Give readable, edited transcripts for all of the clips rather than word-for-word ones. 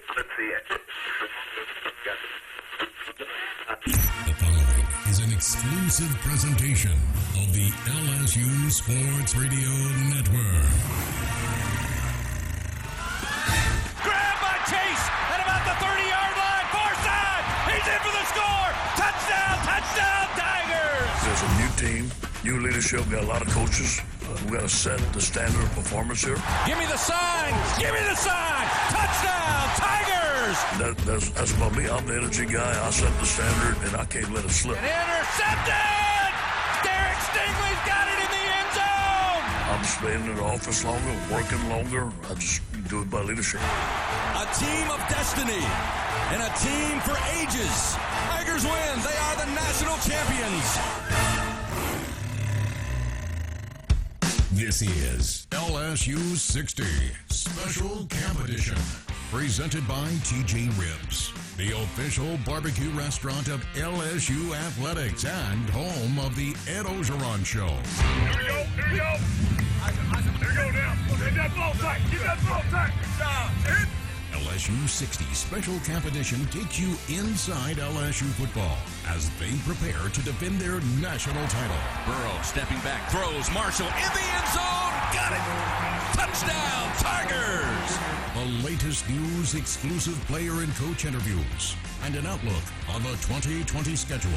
The following is an exclusive presentation of the LSU Sports Radio Network. Grabbed by Chase at about the 30-yard line. Far side. He's in for the score. Touchdown, Tigers. There's a new team, new leadership. We got a lot of coaches. We got to set the standard of performance here. Give me the sign. Touchdown, Tigers. That's about me. I'm the energy guy. I set the standard, and I can't let it slip. And intercepted. Derek Stingley's got it in the end zone. I'm staying in the office longer, working longer. I just do it by leadership. A team of destiny and a team for ages. Tigers win. They are the national champions. This is LSU 60 Special Camp Edition, presented by TJ Ribs, the official barbecue restaurant of LSU Athletics and home of the Ed Ogeron Show. Here we go. Here we go now. Get that ball tight. Hit. LSU 60 Special Camp Edition takes you inside LSU football as they prepare to defend their national title. Burrow stepping back, throws Marshall in the end zone. Got it. Touchdown, Tigers. The latest news, exclusive player and coach interviews, and an outlook on the 2020 schedule.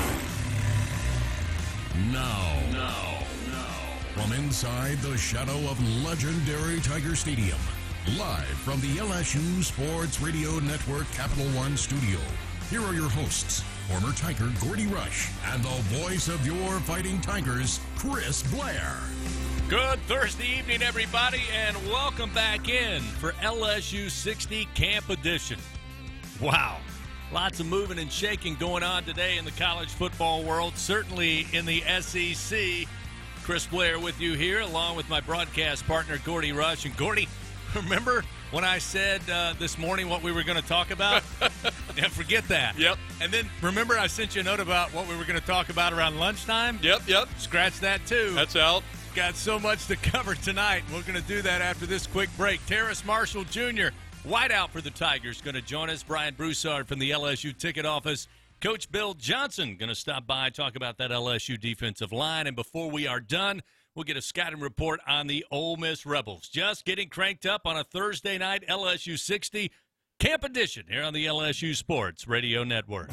Now, from inside the shadow of legendary Tiger Stadium, live from the LSU Sports Radio Network Capital One studio, here are your hosts, former Tiger Gordy Rush and the voice of your Fighting Tigers, Chris Blair. Good Thursday evening, everybody, and welcome back in for LSU 60 Camp Edition. Wow, lots of moving and shaking going on today in the college football world, certainly in the SEC. Chris Blair with you here, along with my broadcast partner, Gordy Rush. And Gordy, remember when I said this morning what we were going to talk about? Yeah, forget that. Yep. And then remember I sent you a note about what we were going to talk about around lunchtime? Yep. Scratch that too. That's out. Got so much to cover tonight. We're going to do that after this quick break. Terrace Marshall Jr., wideout for the Tigers, going to join us. Brian Broussard from the LSU ticket office. Coach Bill Johnson going to stop by, talk about that LSU defensive line. And before we are done, we'll get a scouting report on the Ole Miss Rebels. Just getting cranked up on a Thursday night LSU 60 Camp Edition here on the LSU Sports Radio Network.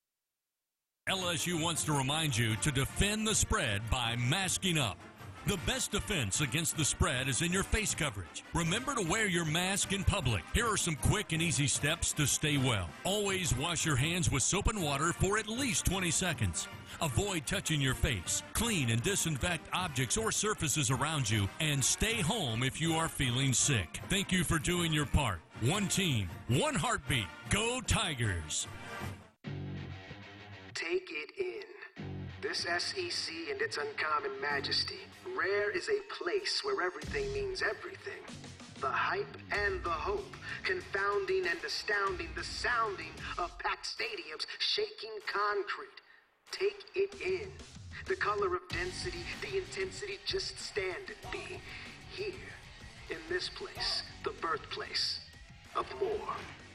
LSU wants to remind you to defend the spread by masking up. The best defense against the spread is in your face coverage. Remember to wear your mask in public. Here are some quick and easy steps to stay well. Always wash your hands with soap and water for at least 20 seconds. Avoid touching your face. Clean and disinfect objects or surfaces around you, and stay home if you are feeling sick. Thank you for doing your part. One team, one heartbeat. Go Tigers! Take it in. This SEC and its uncommon majesty. Rare is a place where everything means everything. The hype and the hope, confounding and astounding the sounding of packed stadiums, shaking concrete. Take it in. The color of density, the intensity, just stand and be. Here, in this place, the birthplace of more.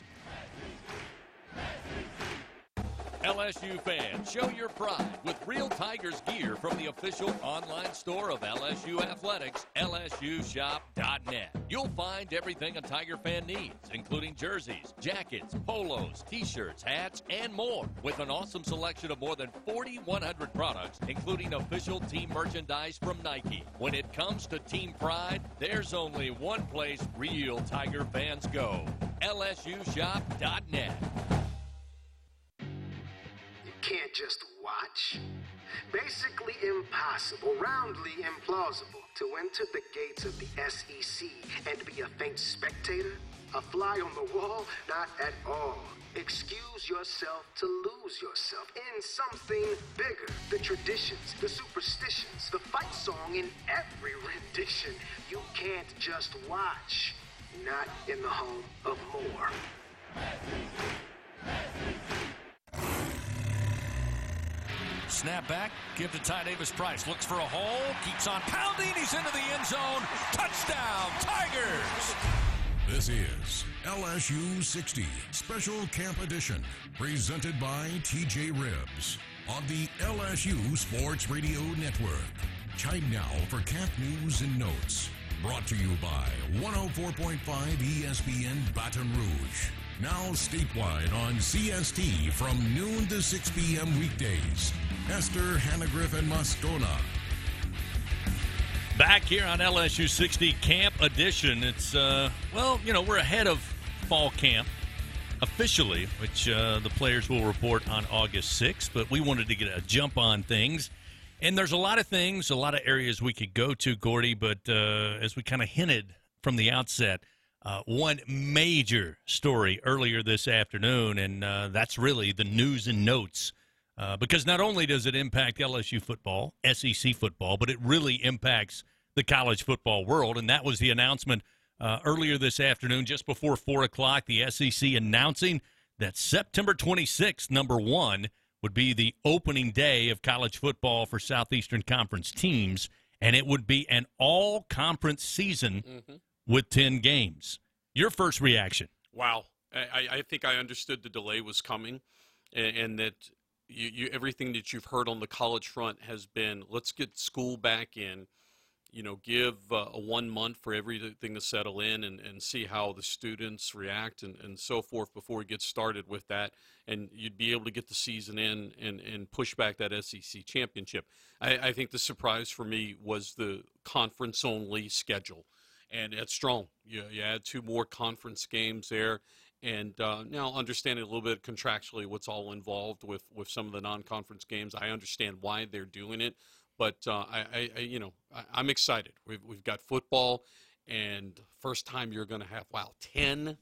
LSU fans, show your pride with real Tigers gear from the official online store of LSU Athletics, lsushop.net. You'll find everything a Tiger fan needs, including jerseys, jackets, polos, t-shirts, hats, and more, with an awesome selection of more than 4,100 products, including official team merchandise from Nike. When it comes to team pride, there's only one place real Tiger fans go, lsushop.net. Can't just watch. Basically impossible, roundly implausible to enter the gates of the SEC and be a faint spectator, a fly on the wall, not at all. Excuse yourself to lose yourself in something bigger. The traditions, the superstitions, the fight song in every rendition. You can't just watch, not in the home of more. Snap back, give to Ty Davis-Price. Looks for a hole, keeps on pounding. He's into the end zone. Touchdown, Tigers! This is LSU 60 Special Camp Edition, presented by TJ Ribs on the LSU Sports Radio Network. Time now for camp news and notes. Brought to you by 104.5 ESPN Baton Rouge. Now statewide on CST from noon to 6 p.m. weekdays. Esther, Hannegriff, and Moscona. Back here on LSU 60 Camp Edition. It's, we're ahead of fall camp officially, which the players will report on August 6th, but we wanted to get a jump on things. And there's a lot of things, a lot of areas we could go to, Gordy, but as we kind of hinted from the outset, one major story earlier this afternoon, and that's really the news and notes, because not only does it impact LSU football, SEC football, but it really impacts the college football world, and that was the announcement earlier this afternoon, just before 4 o'clock, the SEC announcing that September 26th, number one, would be the opening day of college football for Southeastern Conference teams, and it would be an all-conference season with 10 games. Your first reaction? Wow. I think I understood the delay was coming, and that you everything that you've heard on the college front has been, let's get school back in, give a 1 month for everything to settle in and see how the students react and so forth before we get started with that. And you'd be able to get the season in and push back that SEC championship. I think the surprise for me was the conference-only schedule. And it's strong. You add 2 more conference games there. And now understanding a little bit contractually what's all involved with some of the non-conference games, I understand why they're doing it. But I'm excited. We've got football, and first time you're going to have 10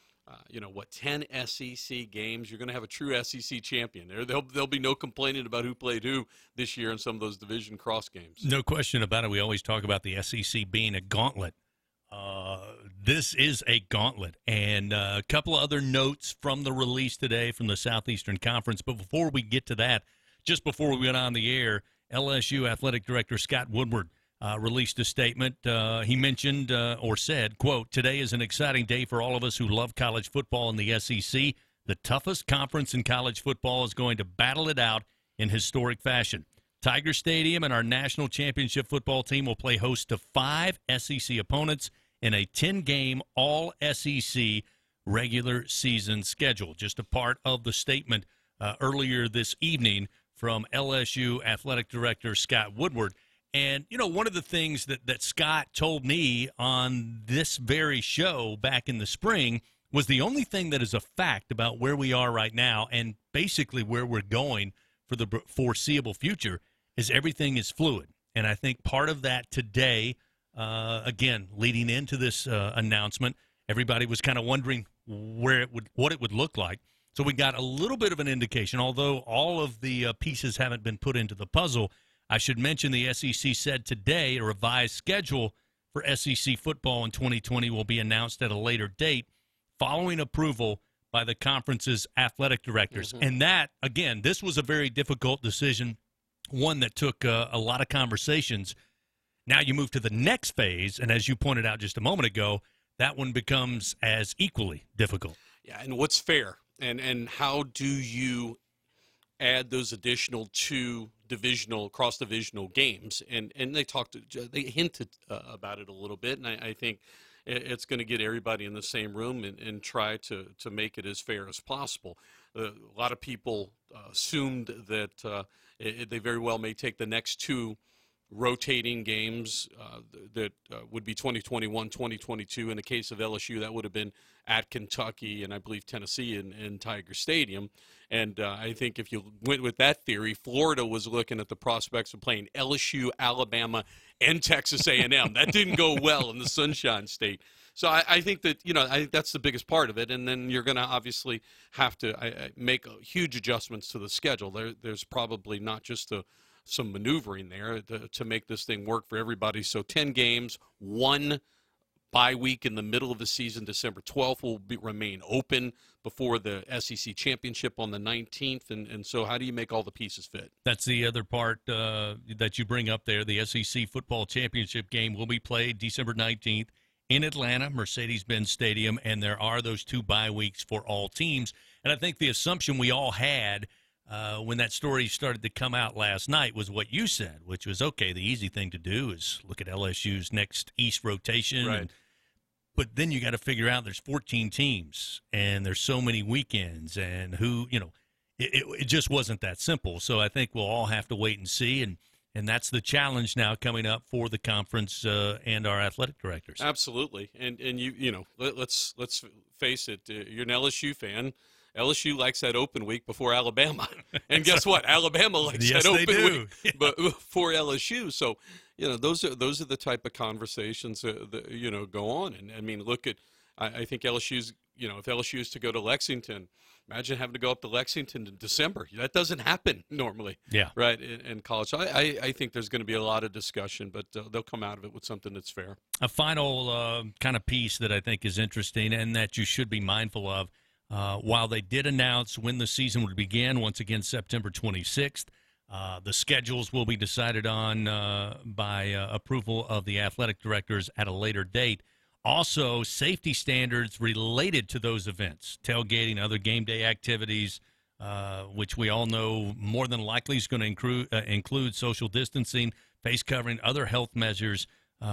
SEC games. You're going to have a true SEC champion. There'll be no complaining about who played who this year in some of those division cross games. No question about it. We always talk about the SEC being a gauntlet. This is a gauntlet. And a couple of other notes from the release today from the Southeastern Conference. But before we get to that, just before we went on the air, LSU Athletic Director Scott Woodward released a statement. He mentioned or said, quote, "Today is an exciting day for all of us who love college football in the SEC. The toughest conference in college football is going to battle it out in historic fashion. Tiger Stadium and our national championship football team will play host to 5 SEC opponents in a 10-game all-SEC regular season schedule." Just a part of the statement earlier this evening from LSU Athletic Director Scott Woodward. And, one of the things that Scott told me on this very show back in the spring was the only thing that is a fact about where we are right now and basically where we're going for the foreseeable future is everything is fluid. And I think part of that today, again, leading into this announcement, everybody was kind of wondering what it would look like. So we got a little bit of an indication, although all of the pieces haven't been put into the puzzle. I should mention the SEC said today a revised schedule for SEC football in 2020 will be announced at a later date following approval by the conference's athletic directors. And that, again, this was a very difficult decision, one that took a lot of conversations. Now you move to the next phase, and as you pointed out just a moment ago, that one becomes as equally difficult. Yeah, and what's fair? And how do you add those additional 2 cross-divisional games? And they hinted about it a little bit, and I think it's going to get everybody in the same room and try to make it as fair as possible. A lot of people assumed that they very well may take the next 2 rotating games that would be 2021, 2022. In the case of LSU, that would have been at Kentucky and I believe Tennessee in Tiger Stadium. And I think if you went with that theory, Florida was looking at the prospects of playing LSU, Alabama, and Texas A&M. That didn't go well in the Sunshine State. So I think that, I think that's the biggest part of it. And then you're going to obviously have to make huge adjustments to the schedule. There's probably not just some maneuvering there to make this thing work for everybody. So 10 games, 1 bye week in the middle of the season. December 12th will remain open before the SEC championship on the 19th. And so how do you make all the pieces fit? That's the other part that you bring up there. The SEC football championship game will be played December 19th in Atlanta, Mercedes-Benz Stadium, and there are those 2 bye weeks for all teams. And I think the assumption we all had when that story started to come out last night was what you said, which was, okay, the easy thing to do is look at LSU's next East rotation. Right. But then you got to figure out there's 14 teams, and there's so many weekends, and who, it just wasn't that simple. So I think we'll all have to wait and see, and that's the challenge now coming up for the conference and our athletic directors. Absolutely, and let's face it, you're an LSU fan. LSU likes that open week before Alabama, and guess what? Alabama likes that open week before LSU. So, those are the type of conversations that go on. And I mean, look at, I think LSU's, if LSU is to go to Lexington, imagine having to go up to Lexington in December. That doesn't happen normally. Yeah. Right, in college. So I think there's going to be a lot of discussion, but they'll come out of it with something that's fair. A final kind of piece that I think is interesting and that you should be mindful of. While they did announce when the season would begin, once again September 26th, the schedules will be decided on by approval of the athletic directors at a later date. Also, safety standards related to those events, tailgating, other game day activities, which we all know more than likely is going to include social distancing, face covering, other health measures,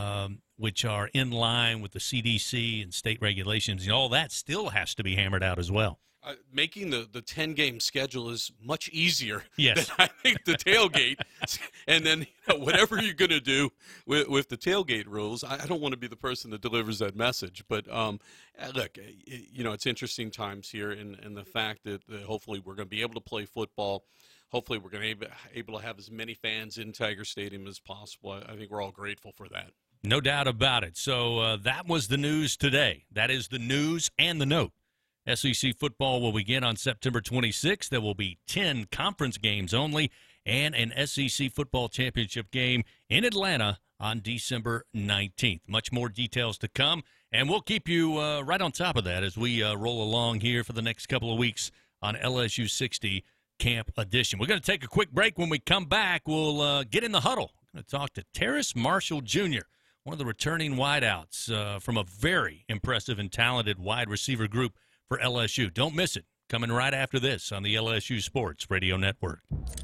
which are in line with the CDC and state regulations. All that still has to be hammered out as well. Making the 10-game schedule is much easier than I think the tailgate. And then whatever you're going to do with the tailgate rules, I don't want to be the person that delivers that message. But, look, it's interesting times here and the fact that hopefully we're going to be able to play football. Hopefully we're going to be able to have as many fans in Tiger Stadium as possible. I think we're all grateful for that. No doubt about it. So that was the news today. That is the news and the note. SEC football will begin on September 26th. There will be 10 conference games only and an SEC football championship game in Atlanta on December 19th. Much more details to come, and we'll keep you right on top of that as we roll along here for the next couple of weeks on LSU 60 Camp Edition. We're going to take a quick break. When we come back, we'll get in the huddle. We're going to talk to Terrace Marshall Jr., one of the returning wideouts from a very impressive and talented wide receiver group for LSU. Don't miss it. Coming right after this on the LSU Sports Radio Network.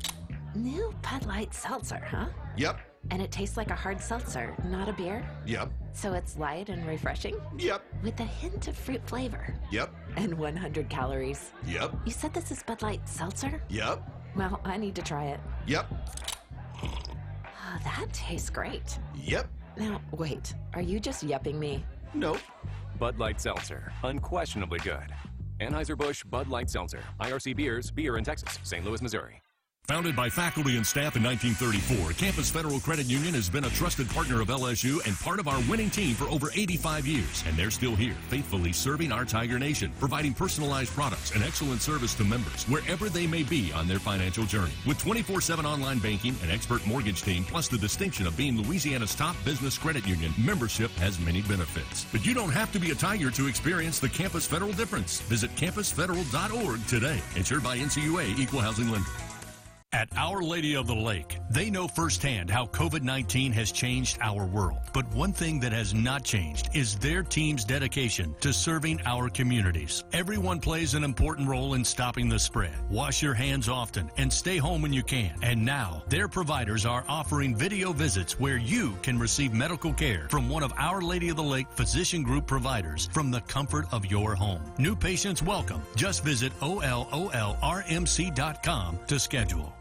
New Bud Light Seltzer, huh? Yep. And it tastes like a hard seltzer, not a beer? Yep. So it's light and refreshing? Yep. With a hint of fruit flavor? Yep. And 100 calories? Yep. You said this is Bud Light Seltzer? Yep. Well, I need to try it. Yep. Oh, that tastes great. Yep. Now, wait, are you just yupping me? Nope. Bud Light Seltzer, unquestionably good. Anheuser-Busch Bud Light Seltzer, IRC Beers, beer in Texas, St. Louis, Missouri. Founded by faculty and staff in 1934, Campus Federal Credit Union has been a trusted partner of LSU and part of our winning team for over 85 years. And they're still here, faithfully serving our Tiger Nation, providing personalized products and excellent service to members wherever they may be on their financial journey. With 24/7 online banking, an expert mortgage team, plus the distinction of being Louisiana's top business credit union, membership has many benefits. But you don't have to be a Tiger to experience the Campus Federal difference. Visit campusfederal.org today. Insured by NCUA, Equal Housing Lender. At Our Lady of the Lake, they know firsthand how COVID-19 has changed our world. But one thing that has not changed is their team's dedication to serving our communities. Everyone plays an important role in stopping the spread. Wash your hands often and stay home when you can. And now, their providers are offering video visits where you can receive medical care from one of Our Lady of the Lake physician group providers from the comfort of your home. New patients welcome. Just visit ololrmc.com to schedule.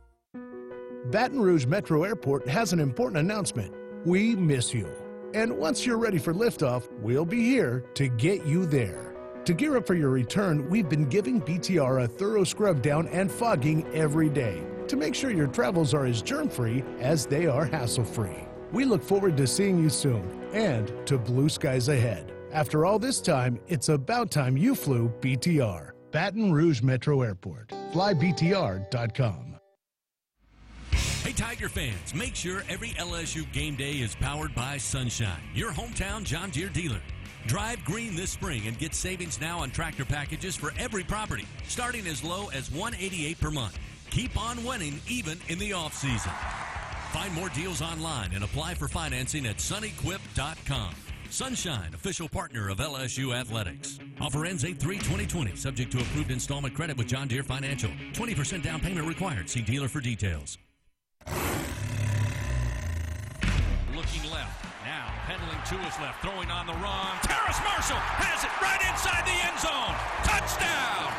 Baton Rouge Metro Airport has an important announcement. We miss you. And once you're ready for liftoff, we'll be here to get you there. To gear up for your return, we've been giving BTR a thorough scrub down and fogging every day to make sure your travels are as germ-free as they are hassle-free. We look forward to seeing you soon and to blue skies ahead. After all this time, it's about time you flew BTR. Baton Rouge Metro Airport. FlyBTR.com. Hey, Tiger fans, make sure every LSU game day is powered by Sunshine, your hometown John Deere dealer. Drive green this spring and get savings now on tractor packages for every property, starting as low as $188 per month. Keep on winning even in the off-season. Find more deals online and apply for financing at sunequip.com. Sunshine, official partner of LSU Athletics. Offer ends 8/3/2020, subject to approved installment credit with John Deere Financial. 20% down payment required. See dealer for details. Looking left. Now pedaling to his left. Throwing on the run. Terrace Marshall has it right inside the end zone. Touchdown,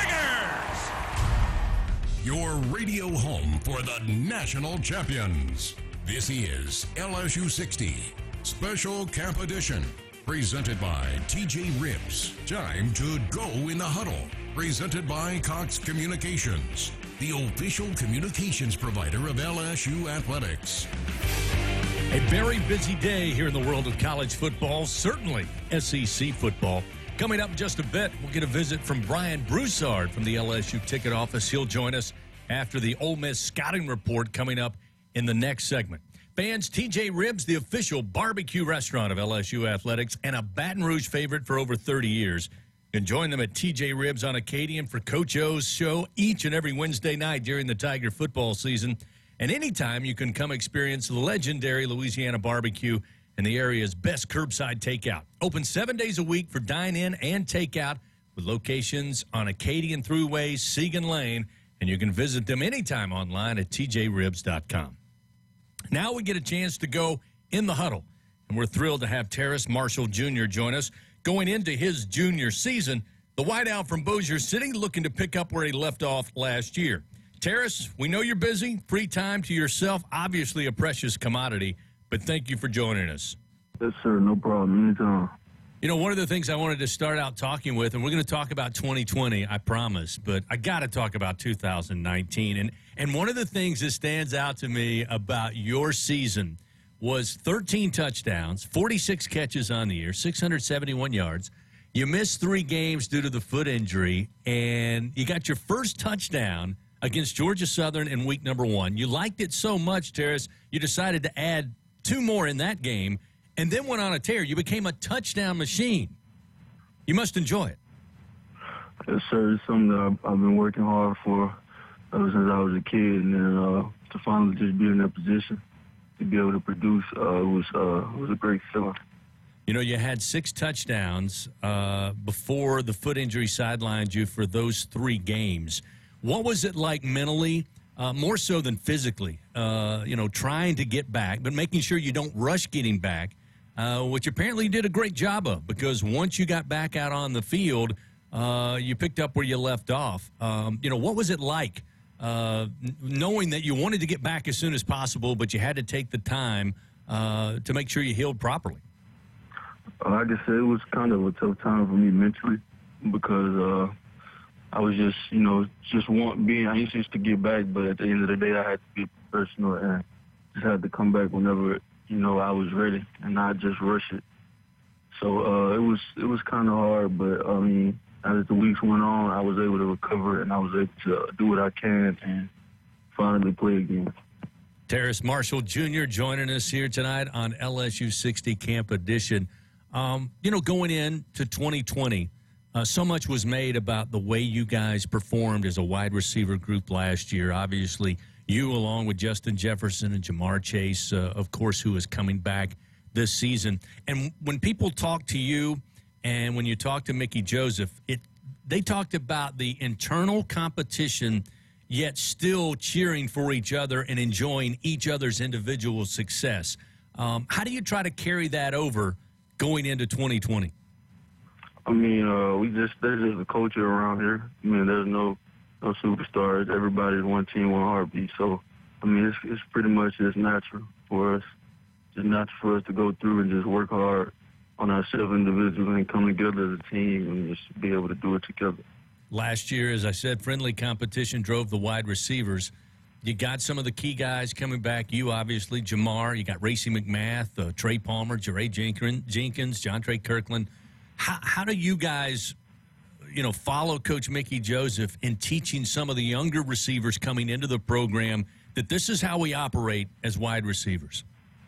Tigers! Your radio home for the national champions. This is LSU 60 Special Camp Edition. Presented by TJ Ribs. Time to go in the huddle. Presented by Cox Communications, the official communications provider of LSU Athletics. A very busy day here in the world of college football, certainly SEC football. Coming up in just a bit, we'll get a visit from Brian Broussard from the LSU ticket office. He'll join us after the Ole Miss scouting report coming up in the next segment. Fans, TJ Ribs, the official barbecue restaurant of LSU Athletics and a Baton Rouge favorite for over 30 years. You can join them at TJ Ribs on Acadian for Coach O's show each and every Wednesday night during the Tiger football season. And anytime you can come experience the legendary Louisiana barbecue and the area's best curbside takeout. Open 7 days a week for dine-in and takeout with locations on Acadian Thruway, Segan Lane, and you can visit them anytime online at tjribs.com. Now we get a chance to go in the huddle, and we're thrilled to have Terrace Marshall Jr. join us. Going into his junior season, the wideout from Bossier City looking to pick up where he left off last year. Terrace, we know you're busy. Free time to yourself, obviously a precious commodity, but thank you for joining us. Yes, sir. No problem. Anytime. You know, one of the things I wanted to start out talking with, and we're going to talk about 2020, I promise, but I got to talk about 2019. And one of the things that stands out to me about your season was 13 touchdowns, 46 catches on the year, 671 yards. You missed 3 games due to the foot injury, and you got your first touchdown against Georgia Southern in week number 1. You liked it so much, Terrace, you decided to add 2 more in that game, and then went on a tear. You became a touchdown machine. You must enjoy it. Yes, sir. It's something that I've been working hard for ever since I was a kid, and then to finally just be in that position to be able to produce was a great feeling. You know, you had 6 touchdowns before the foot injury sidelined you for those 3 games. What was it like mentally, more so than physically, trying to get back, but making sure you don't rush getting back, which apparently you did a great job of, because once you got back out on the field, you picked up where you left off. What was it like knowing that you wanted to get back as soon as possible, but you had to take the time to make sure you healed properly? Like I said, it was kind of a tough time for me mentally because I was just, being anxious to get back, but at the end of the day, I had to be professional and just had to come back whenever, I was ready and not just rush it. So it was kind of hard, but as the weeks went on, I was able to recover and I was able to do what I can and finally play again. Terrace Marshall Jr. joining us here tonight on LSU 60 Camp Edition. Going into 2020, so much was made about the way you guys performed as a wide receiver group last year. Obviously, you along with Justin Jefferson and Jamar Chase, of course, who is coming back this season. And when people talk to you and when you talk to Mickey Joseph, they talked about the internal competition, yet still cheering for each other and enjoying each other's individual success. How do you try to carry that over going into 2020? There's just a culture around here. There's no superstars. Everybody's one team, one heartbeat. So, it's pretty much just natural for us. Just natural for us to go through and just work hard on ourselves individually and come together as a team and just be able to do it together. Last year, as I said, friendly competition drove the wide receivers. You got some of the key guys coming back. You, obviously, Jamar. You got Racey McMath, Trey Palmer, Jeray Jenkins, John Trey Kirkland. How do you guys, follow Coach Mickey Joseph in teaching some of the younger receivers coming into the program that this is how we operate as wide receivers?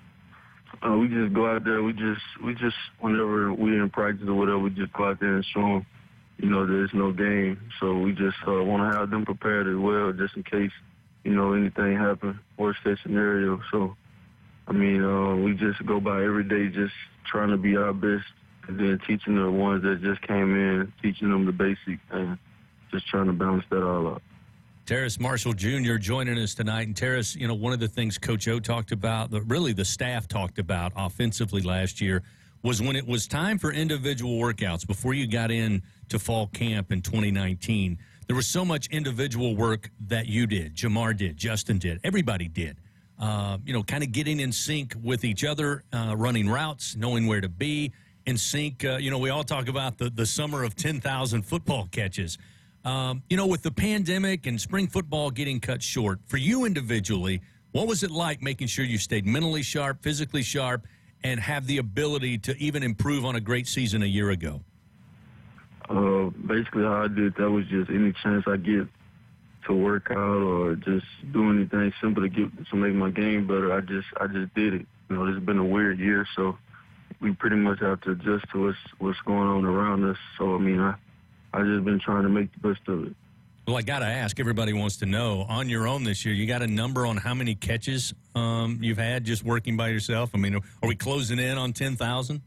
We just go out there. We just whenever we're in practice or whatever, we just go out there and show them, there's no game. So we just want to have them prepared as well, just in case, anything happens, worst case scenario. So, we just go by every day just trying to be our best, and then teaching the ones that just came in, teaching them the basics, and just trying to balance that all out. Terrace Marshall Jr. joining us tonight. And Terrace, you know, one of the things Coach O talked about, that really the staff talked about offensively last year, was when it was time for individual workouts before you got in to fall camp in 2019. There was so much individual work that you did, Jamar did, Justin did, everybody did. You know, kind of getting in sync with each other, running routes, knowing where to be in sync. You know, we all talk about the summer of 10,000 football catches. You know, with the pandemic and spring football getting cut short, for you individually, what was it like making sure you stayed mentally sharp, physically sharp, and have the ability to even improve on a great season a year ago? Basically how I did that was just any chance I get to work out or just do anything simple to make my game better, I just did it. You know, it's been a weird year, so we pretty much have to adjust to what's going on around us. So, I mean, I just been trying to make the best of it. Well, I got to ask, everybody wants to know, on your own this year, you got a number on how many catches you've had just working by yourself? I mean, are we closing in on 10,000?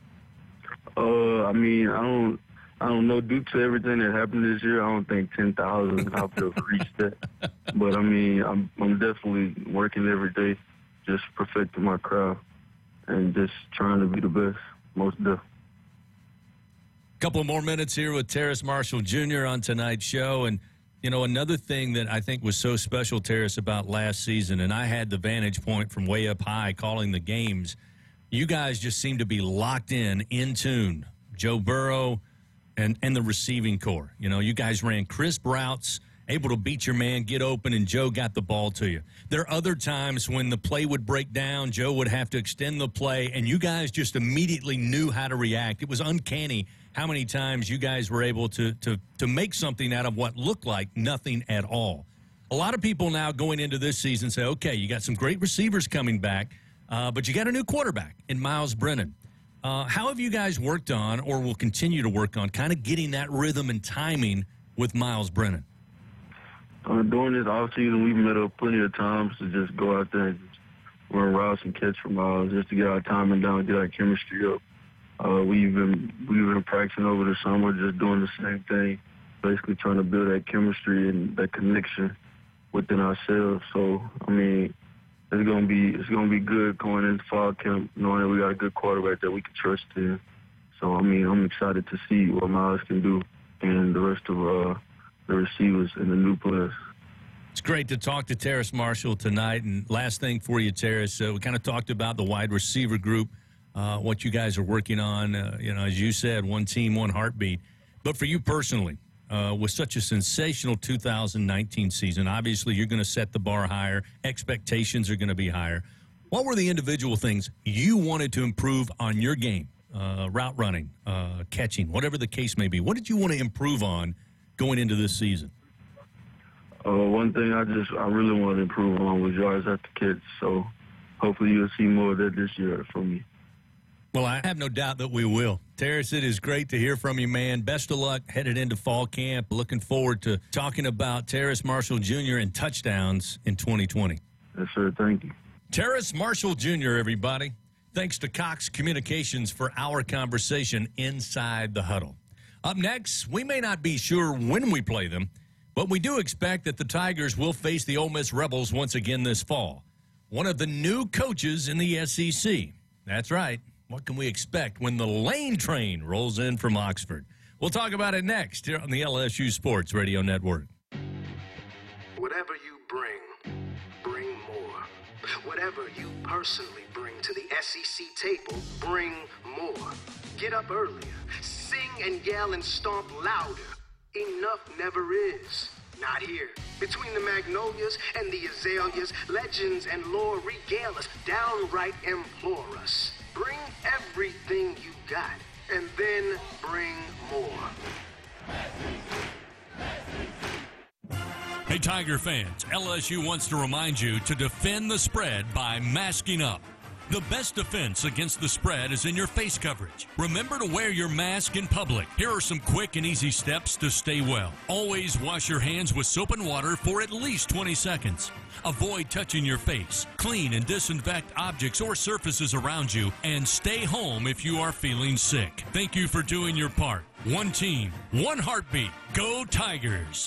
I mean, I don't know. Due to everything that happened this year, I don't think 10,000 I'll be able to reach that. But, I mean, I'm definitely working every day, just perfecting my craft and just trying to be the best, most definitely. Couple more minutes here with Terrace Marshall Jr. on tonight's show. And, you know, another thing that I think was so special, Terrace, about last season, and I had the vantage point from way up high calling the games, you guys just seem to be locked in tune. Joe Burrow and the receiving core. You know, you guys ran crisp routes, able to beat your man, get open, and Joe got the ball to you. There are other times when the play would break down, Joe would have to extend the play, and you guys just immediately knew how to react. It was uncanny how many times you guys were able to make something out of what looked like nothing at all. A lot of people now going into this season say, okay, you got some great receivers coming back, but you got a new quarterback in Myles Brennan. How have you guys worked on, or will continue to work on, kind of getting that rhythm and timing with Myles Brennan? During this offseason, we've met up plenty of times to just go out there and just run routes and catch for Myles, just to get our timing down, get our chemistry up. We've been practicing over the summer, just doing the same thing, basically trying to build that chemistry and that connection within ourselves. So, I mean, it's gonna be good going into fall camp, knowing that we got a good quarterback that we can trust in. So, I mean, I'm excited to see what Myles can do and the rest of the receivers and the new players. It's great to talk to Terrace Marshall tonight. And last thing for you, Terrace, we kind of talked about the wide receiver group, what you guys are working on. You know, as you said, one team, one heartbeat. But for you personally, with such a sensational 2019 season, obviously you're going to set the bar higher. Expectations are going to be higher. What were the individual things you wanted to improve on your game? Route running, catching, whatever the case may be. What did you want to improve on going into this season? One thing I really want to improve on was yards after catch. So hopefully you'll see more of that this year from me. Well, I have no doubt that we will. Terrace, it is great to hear from you, man. Best of luck headed into fall camp. Looking forward to talking about Terrace Marshall Jr. and touchdowns in 2020. Yes, sir. Thank you. Terrace Marshall Jr., everybody. Thanks to Cox Communications for our conversation inside the huddle. Up next, we may not be sure when we play them, but we do expect that the Tigers will face the Ole Miss Rebels once again this fall. One of the new coaches in the SEC. That's right. What can we expect when the Lane train rolls in from Oxford? We'll talk about it next here on the LSU Sports Radio Network. Whatever you bring more. Whatever you personally bring to the SEC table, bring more. Get up earlier. Sing and yell and stomp louder. Enough never is. Not here. Between the magnolias and the azaleas, legends and lore regale us, downright implore us. Bring everything you got, and then bring more. Hey, Tiger fans, LSU wants to remind you to defend the spread by masking up. The best defense against the spread is in your face coverage. Remember to wear your mask in public. Here are some quick and easy steps to stay well. Always wash your hands with soap and water for at least 20 seconds. Avoid touching your face. Clean and disinfect objects or surfaces around you, and stay home if you are feeling sick. Thank you for doing your part. One team, one heartbeat. Go Tigers!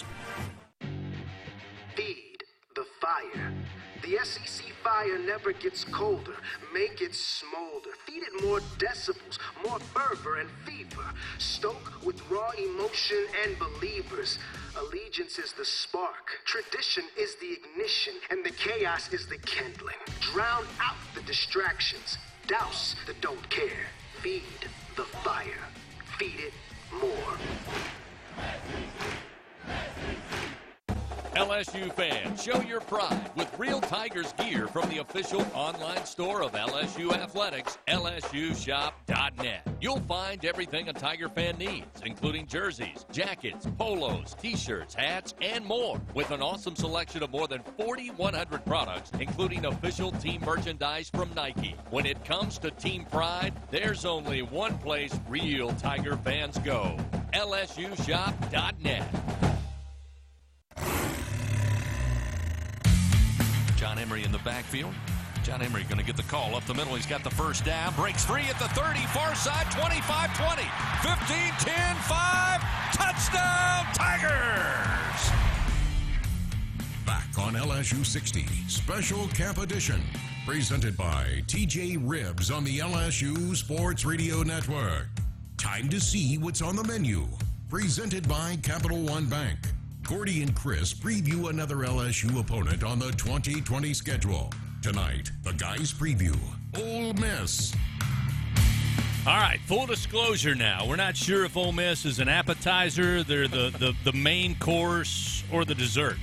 Feed the fire. The SEC fire never gets colder. Make it smolder. Feed it more decibels, more fervor and fever. Stoke with raw emotion and believers. Allegiance is the spark. Tradition is the ignition. And the chaos is the kindling. Drown out the distractions. Douse the don't care. Feed the fire. Feed it more. LSU fans, show your pride with Real Tigers gear from the official online store of LSU Athletics, LSUshop.net. You'll find everything a Tiger fan needs, including jerseys, jackets, polos, t-shirts, hats, and more, with an awesome selection of more than 4,100 products, including official team merchandise from Nike. When it comes to team pride, there's only one place real Tiger fans go, LSUshop.net. John Emery in the backfield. John Emery going to get the call up the middle. He's got the first down. Breaks free at the 30. Far side, 25-20. 15-10-5. Touchdown, Tigers! Back on LSU 60, Special Camp Edition. Presented by TJ Ribs on the LSU Sports Radio Network. Time to see what's on the menu. Presented by Capital One Bank. Gordy and Chris preview another LSU opponent on the 2020 schedule. Tonight, the guys preview Ole Miss. All right, full disclosure now. We're not sure if Ole Miss is an appetizer, they're the main course, or the dessert.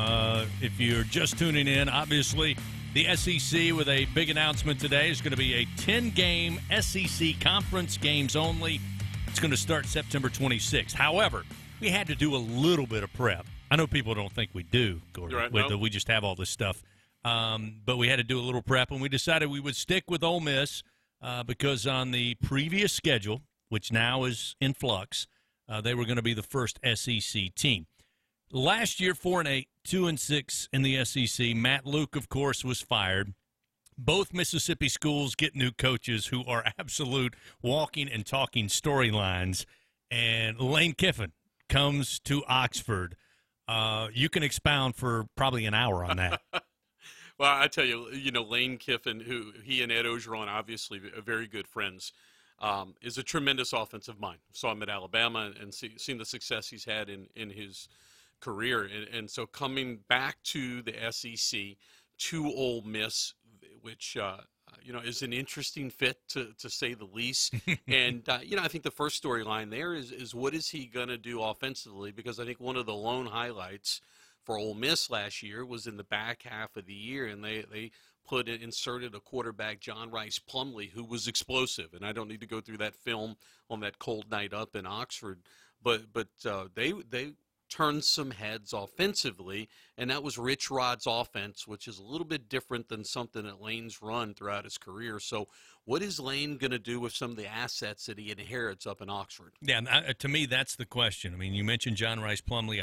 If you're just tuning in, obviously the SEC with a big announcement today is going to be a 10-game SEC conference games only. It's going to start September 26th. However, we had to do a little bit of prep. I know people don't think we do, Gordon. Right, We just have all this stuff. But we had to do a little prep, and we decided we would stick with Ole Miss because on the previous schedule, which now is in flux, they were going to be the first SEC team. Last year, 4-8, 2-6 in the SEC. Matt Luke, of course, was fired. Both Mississippi schools get new coaches who are absolute walking and talking storylines. And Lane Kiffin comes to Oxford. You can expound for probably an hour on that. Well, I tell you, Lane Kiffin, who he and Ed Ogeron, obviously very good friends, is a tremendous offensive mind. Saw him at Alabama and seen the success he's had in his career. And so coming back to the SEC, to Ole Miss, which is an interesting fit to say the least. And I think the first storyline there is what is he going to do offensively? Because I think one of the lone highlights for Ole Miss last year was in the back half of the year, and they inserted a quarterback, John Rice Plumlee, who was explosive. And I don't need to go through that film on that cold night up in Oxford, but they turned some heads offensively, and that was Rich Rod's offense, which is a little bit different than something that Lane's run throughout his career. So what is Lane going to do with some of the assets that he inherits up in Oxford? Yeah, to me, that's the question. I mean, you mentioned John Rice Plumlee,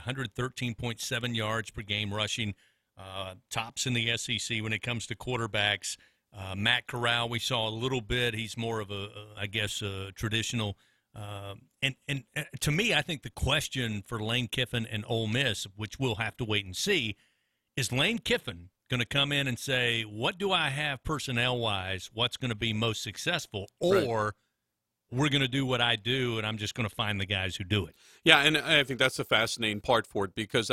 113.7 yards per game rushing, tops in the SEC when it comes to quarterbacks. Matt Corral, we saw a little bit. He's more of a traditional. And to me, I think the question for Lane Kiffin and Ole Miss, which we'll have to wait and see, is Lane Kiffin going to come in and say, what do I have personnel-wise, what's going to be most successful, or we're going to do what I do and I'm just going to find the guys who do it? Yeah, and I think that's the fascinating part for it because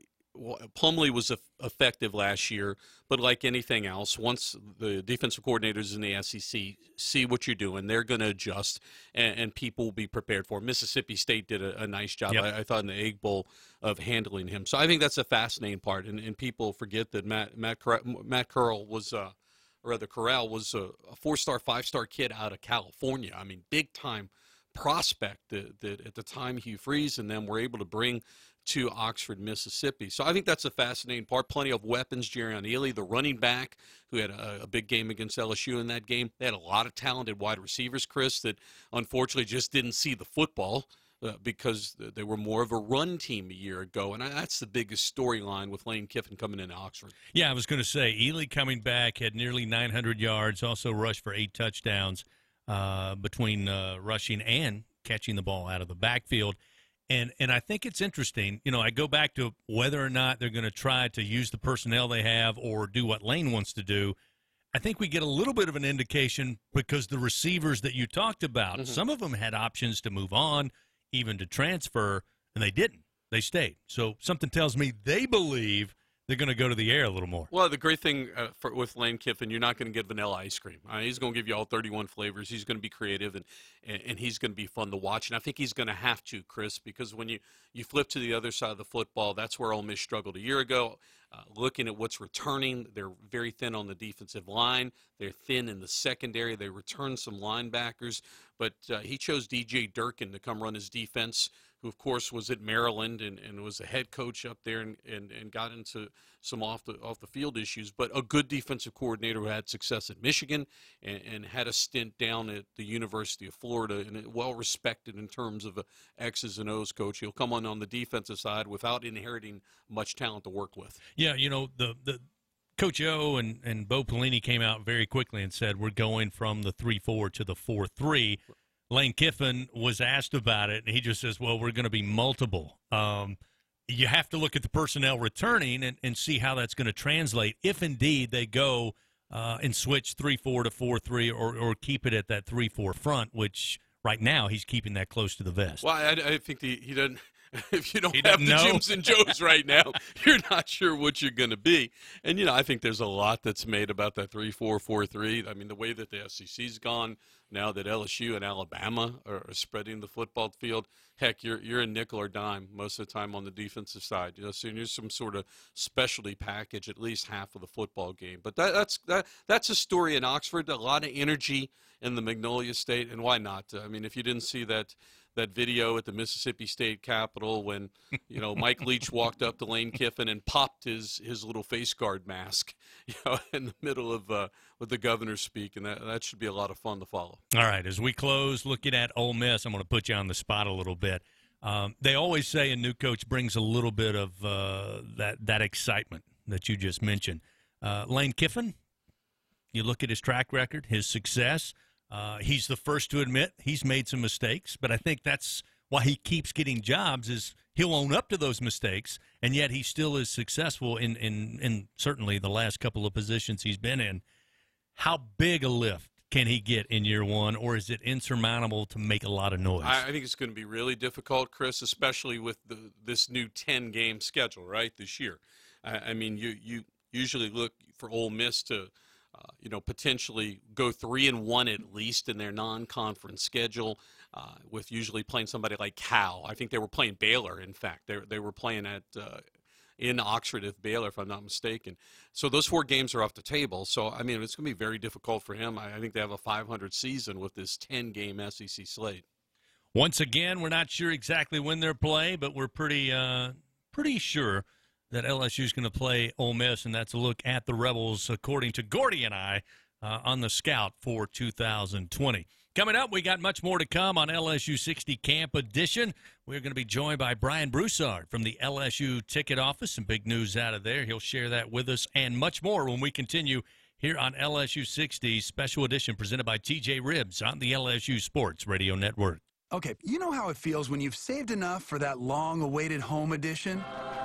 Plumlee was effective last year, but like anything else, once the defensive coordinators in the SEC see what you're doing, they're going to adjust, and people will be prepared for it. Mississippi State did a nice job, I thought, in the Egg Bowl of handling him. So I think that's a fascinating part, and people forget that Matt Corral was Corral was a 4-star, 5-star kid out of California. I mean, big-time prospect that at the time Hugh Freeze and them were able to bring to Oxford, Mississippi. So I think that's a fascinating part. Plenty of weapons. Jerrion Ealy, the running back, who had a big game against LSU in that game. They had a lot of talented wide receivers, Chris, that unfortunately just didn't see the football because they were more of a run team a year ago. And that's the biggest storyline with Lane Kiffin coming into Oxford. Yeah, I was going to say, Ealy coming back had nearly 900 yards, also rushed for 8 touchdowns between rushing and catching the ball out of the backfield. And I think it's interesting, I go back to whether or not they're going to try to use the personnel they have or do what Lane wants to do. I think we get a little bit of an indication because the receivers that you talked about, some of them had options to move on, even to transfer, and they didn't. They stayed. So something tells me they believe they're going to go to the air a little more. Well, the great thing with Lane Kiffin, you're not going to get vanilla ice cream. He's going to give you all 31 flavors. He's going to be creative, and he's going to be fun to watch. And I think he's going to have to, Chris, because when you flip to the other side of the football, that's where Ole Miss struggled a year ago. Looking at what's returning, they're very thin on the defensive line. They're thin in the secondary. They returned some linebackers. But he chose DJ Durkin to come run his defense, who, of course, was at Maryland and was a head coach up there and got into some off the field issues. But a good defensive coordinator who had success at Michigan and had a stint down at the University of Florida and well respected in terms of a X's and O's coach. He'll come on the defensive side without inheriting much talent to work with. Yeah, the Coach O and Bo Pelini came out very quickly and said we're going from the 3-4 to the 4-3. Lane Kiffin was asked about it, and he just says, well, we're going to be multiple. You have to look at the personnel returning and see how that's going to translate if indeed they go and switch 3-4 to 4-3 or keep it at that 3-4 front, which right now he's keeping that close to the vest. Well, I think he doesn't. If you don't have the Jims and Joes right now, you're not sure what you're going to be. And, I think there's a lot that's made about that 3-4, 4-3. I mean, the way that the SEC's gone, now that LSU and Alabama are spreading the football field, heck, you're a nickel or dime most of the time on the defensive side. So you're some sort of specialty package at least half of the football game. But that's a story in Oxford, a lot of energy in the Magnolia State, and why not? I mean, if you didn't see that video at the Mississippi State Capitol when, Mike Leach walked up to Lane Kiffin and popped his little face guard mask, in the middle of with the governor speak, and that should be a lot of fun to follow. All right, as we close looking at Ole Miss, I'm going to put you on the spot a little bit. They always say a new coach brings a little bit of that excitement that you just mentioned. Lane Kiffin, you look at his track record, his success. He's the first to admit he's made some mistakes, but I think that's why he keeps getting jobs is he'll own up to those mistakes, and yet he still is successful in certainly the last couple of positions he's been in. How big a lift can he get in year one, or is it insurmountable to make a lot of noise? I think it's going to be really difficult, Chris, especially with this new 10-game schedule, right, this year. I mean, you usually look for Ole Miss to potentially go 3-1 at least in their non-conference schedule, with usually playing somebody like Cal. I think they were playing Baylor, in fact. They were playing in Oxford at Baylor, if I'm not mistaken. So those 4 games are off the table. So, I mean, it's going to be very difficult for him. I think they have a 500 season with this 10-game SEC slate. Once again, we're not sure exactly when they'll play, but we're pretty sure that LSU is going to play Ole Miss, and that's a look at the Rebels, according to Gordy and I, on the Scout for 2020. Coming up, we got much more to come on LSU 60 Camp Edition. We're going to be joined by Brian Broussard from the LSU ticket office. Some big news out of there. He'll share that with us and much more when we continue here on LSU 60 Special Edition presented by TJ Ribs on the LSU Sports Radio Network. Okay, you know how it feels when you've saved enough for that long-awaited home edition?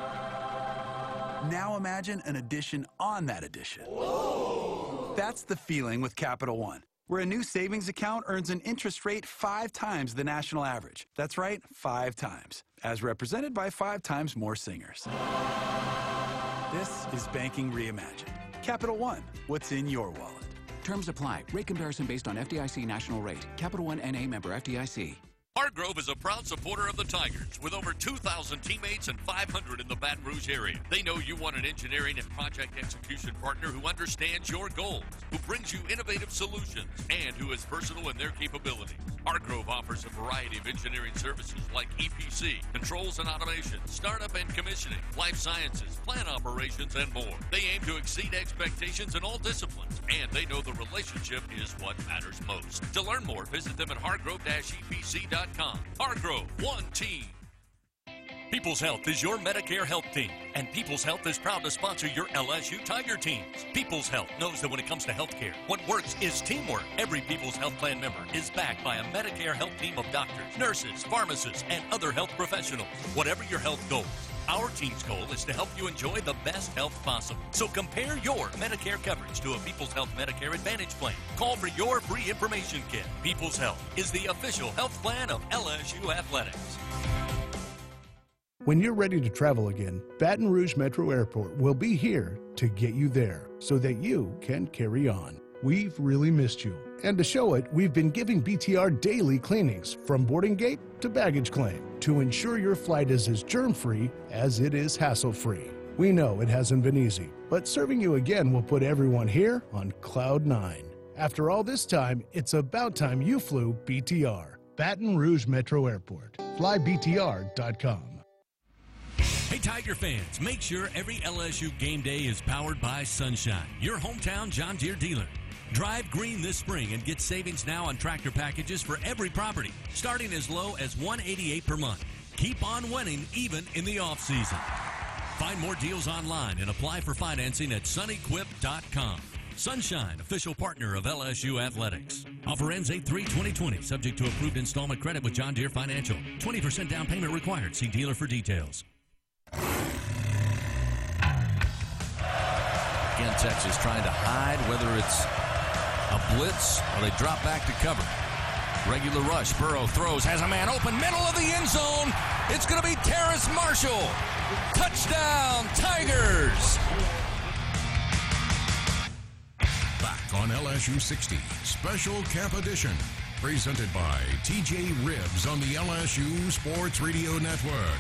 Now imagine an addition on that addition. Whoa. That's the feeling with Capital One, where a new savings account earns an interest rate 5 times the national average. That's right, 5 times, as represented by 5 times more singers. This is banking reimagined. Capital One, what's in your wallet? Terms apply. Rate comparison based on FDIC national rate. Capital One N.A. member FDIC. Hargrove is a proud supporter of the Tigers with over 2,000 teammates and 500 in the Baton Rouge area. They know you want an engineering and project execution partner who understands your goals, who brings you innovative solutions, and who is versatile in their capabilities. Hargrove offers a variety of engineering services like EPC, controls and automation, startup and commissioning, life sciences, plant operations, and more. They aim to exceed expectations in all disciplines, and they know the relationship is what matters most. To learn more, visit them at hargrove-epc.com. Hargrove, one team. People's Health is your Medicare health team, and People's Health is proud to sponsor your LSU Tiger teams. People's Health knows that when it comes to health care, what works is teamwork. Every People's Health Plan member is backed by a Medicare health team of doctors, nurses, pharmacists, and other health professionals. Whatever your health goals, our team's goal is to help you enjoy the best health possible. So compare your Medicare coverage to a People's Health Medicare Advantage plan. Call for your free information kit. People's Health is the official health plan of LSU Athletics. When you're ready to travel again, Baton Rouge Metro Airport will be here to get you there so that you can carry on. We've really missed you. And to show it, we've been giving BTR daily cleanings from boarding gate to baggage claim to ensure your flight is as germ-free as it is hassle-free. We know it hasn't been easy, but serving you again will put everyone here on Cloud 9. After all this time, it's about time you flew BTR. Baton Rouge Metro Airport. FlyBTR.com. Hey, Tiger fans, make sure every LSU game day is powered by Sunshine, your hometown John Deere dealer. Drive green this spring and get savings now on tractor packages for every property, starting as low as $188 per month. Keep on winning even in the off-season. Find more deals online and apply for financing at sunequip.com. Sunshine, official partner of LSU Athletics. Offer ends 8/3/2020, subject to approved installment credit with John Deere Financial. 20% down payment required. See dealer for details. Again, Texas trying to hide, whether it's a blitz or they drop back to cover. Regular rush. Burrow throws, has a man open, middle of the end zone. It's going to be Terrace Marshall. Touchdown, Tigers. Back on LSU 60, Special Camp Edition, presented by TJ Ribs on the LSU Sports Radio Network.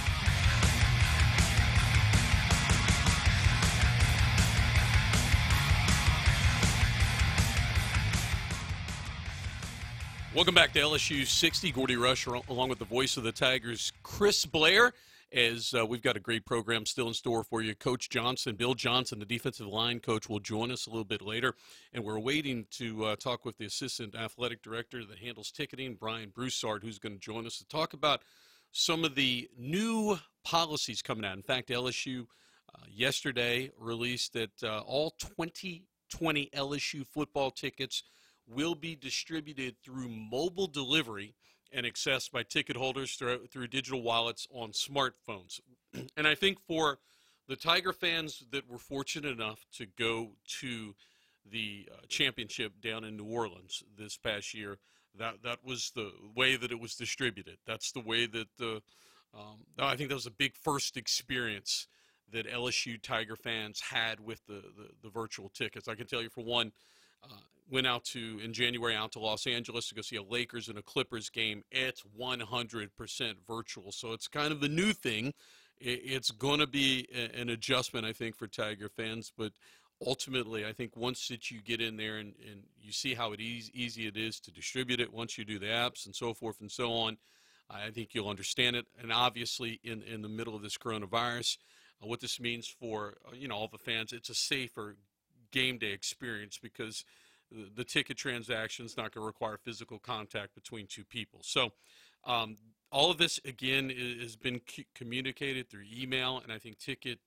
Welcome back to LSU 60. Gordy Rush along with the voice of the Tigers, Chris Blair, as we've got a great program still in store for you. Coach Johnson, Bill Johnson, the defensive line coach, will join us a little bit later. And we're waiting to talk with the assistant athletic director that handles ticketing, Brian Broussard, who's going to join us to talk about some of the new policies coming out. In fact, LSU yesterday released that all 2020 LSU football tickets will be distributed through mobile delivery and accessed by ticket holders through digital wallets on smartphones. And I think for the Tiger fans that were fortunate enough to go to the championship down in New Orleans this past year, that was the way that it was distributed. That's the way that I think that was a big first experience that LSU Tiger fans had with the virtual tickets. I can tell you, for one, went in January out to Los Angeles to go see a Lakers and a Clippers game. It's 100% virtual. So it's kind of the new thing. It's going to be an adjustment, I think, for Tiger fans. But ultimately, I think once that you get in there and you see how easy it is to distribute it, once you do the apps and so forth and so on, I think you'll understand it. And obviously, in the middle of this coronavirus, what this means for all the fans, it's a safer game day experience because the ticket transaction is not going to require physical contact between two people. So all of this, again, has been communicated through email, and I think ticket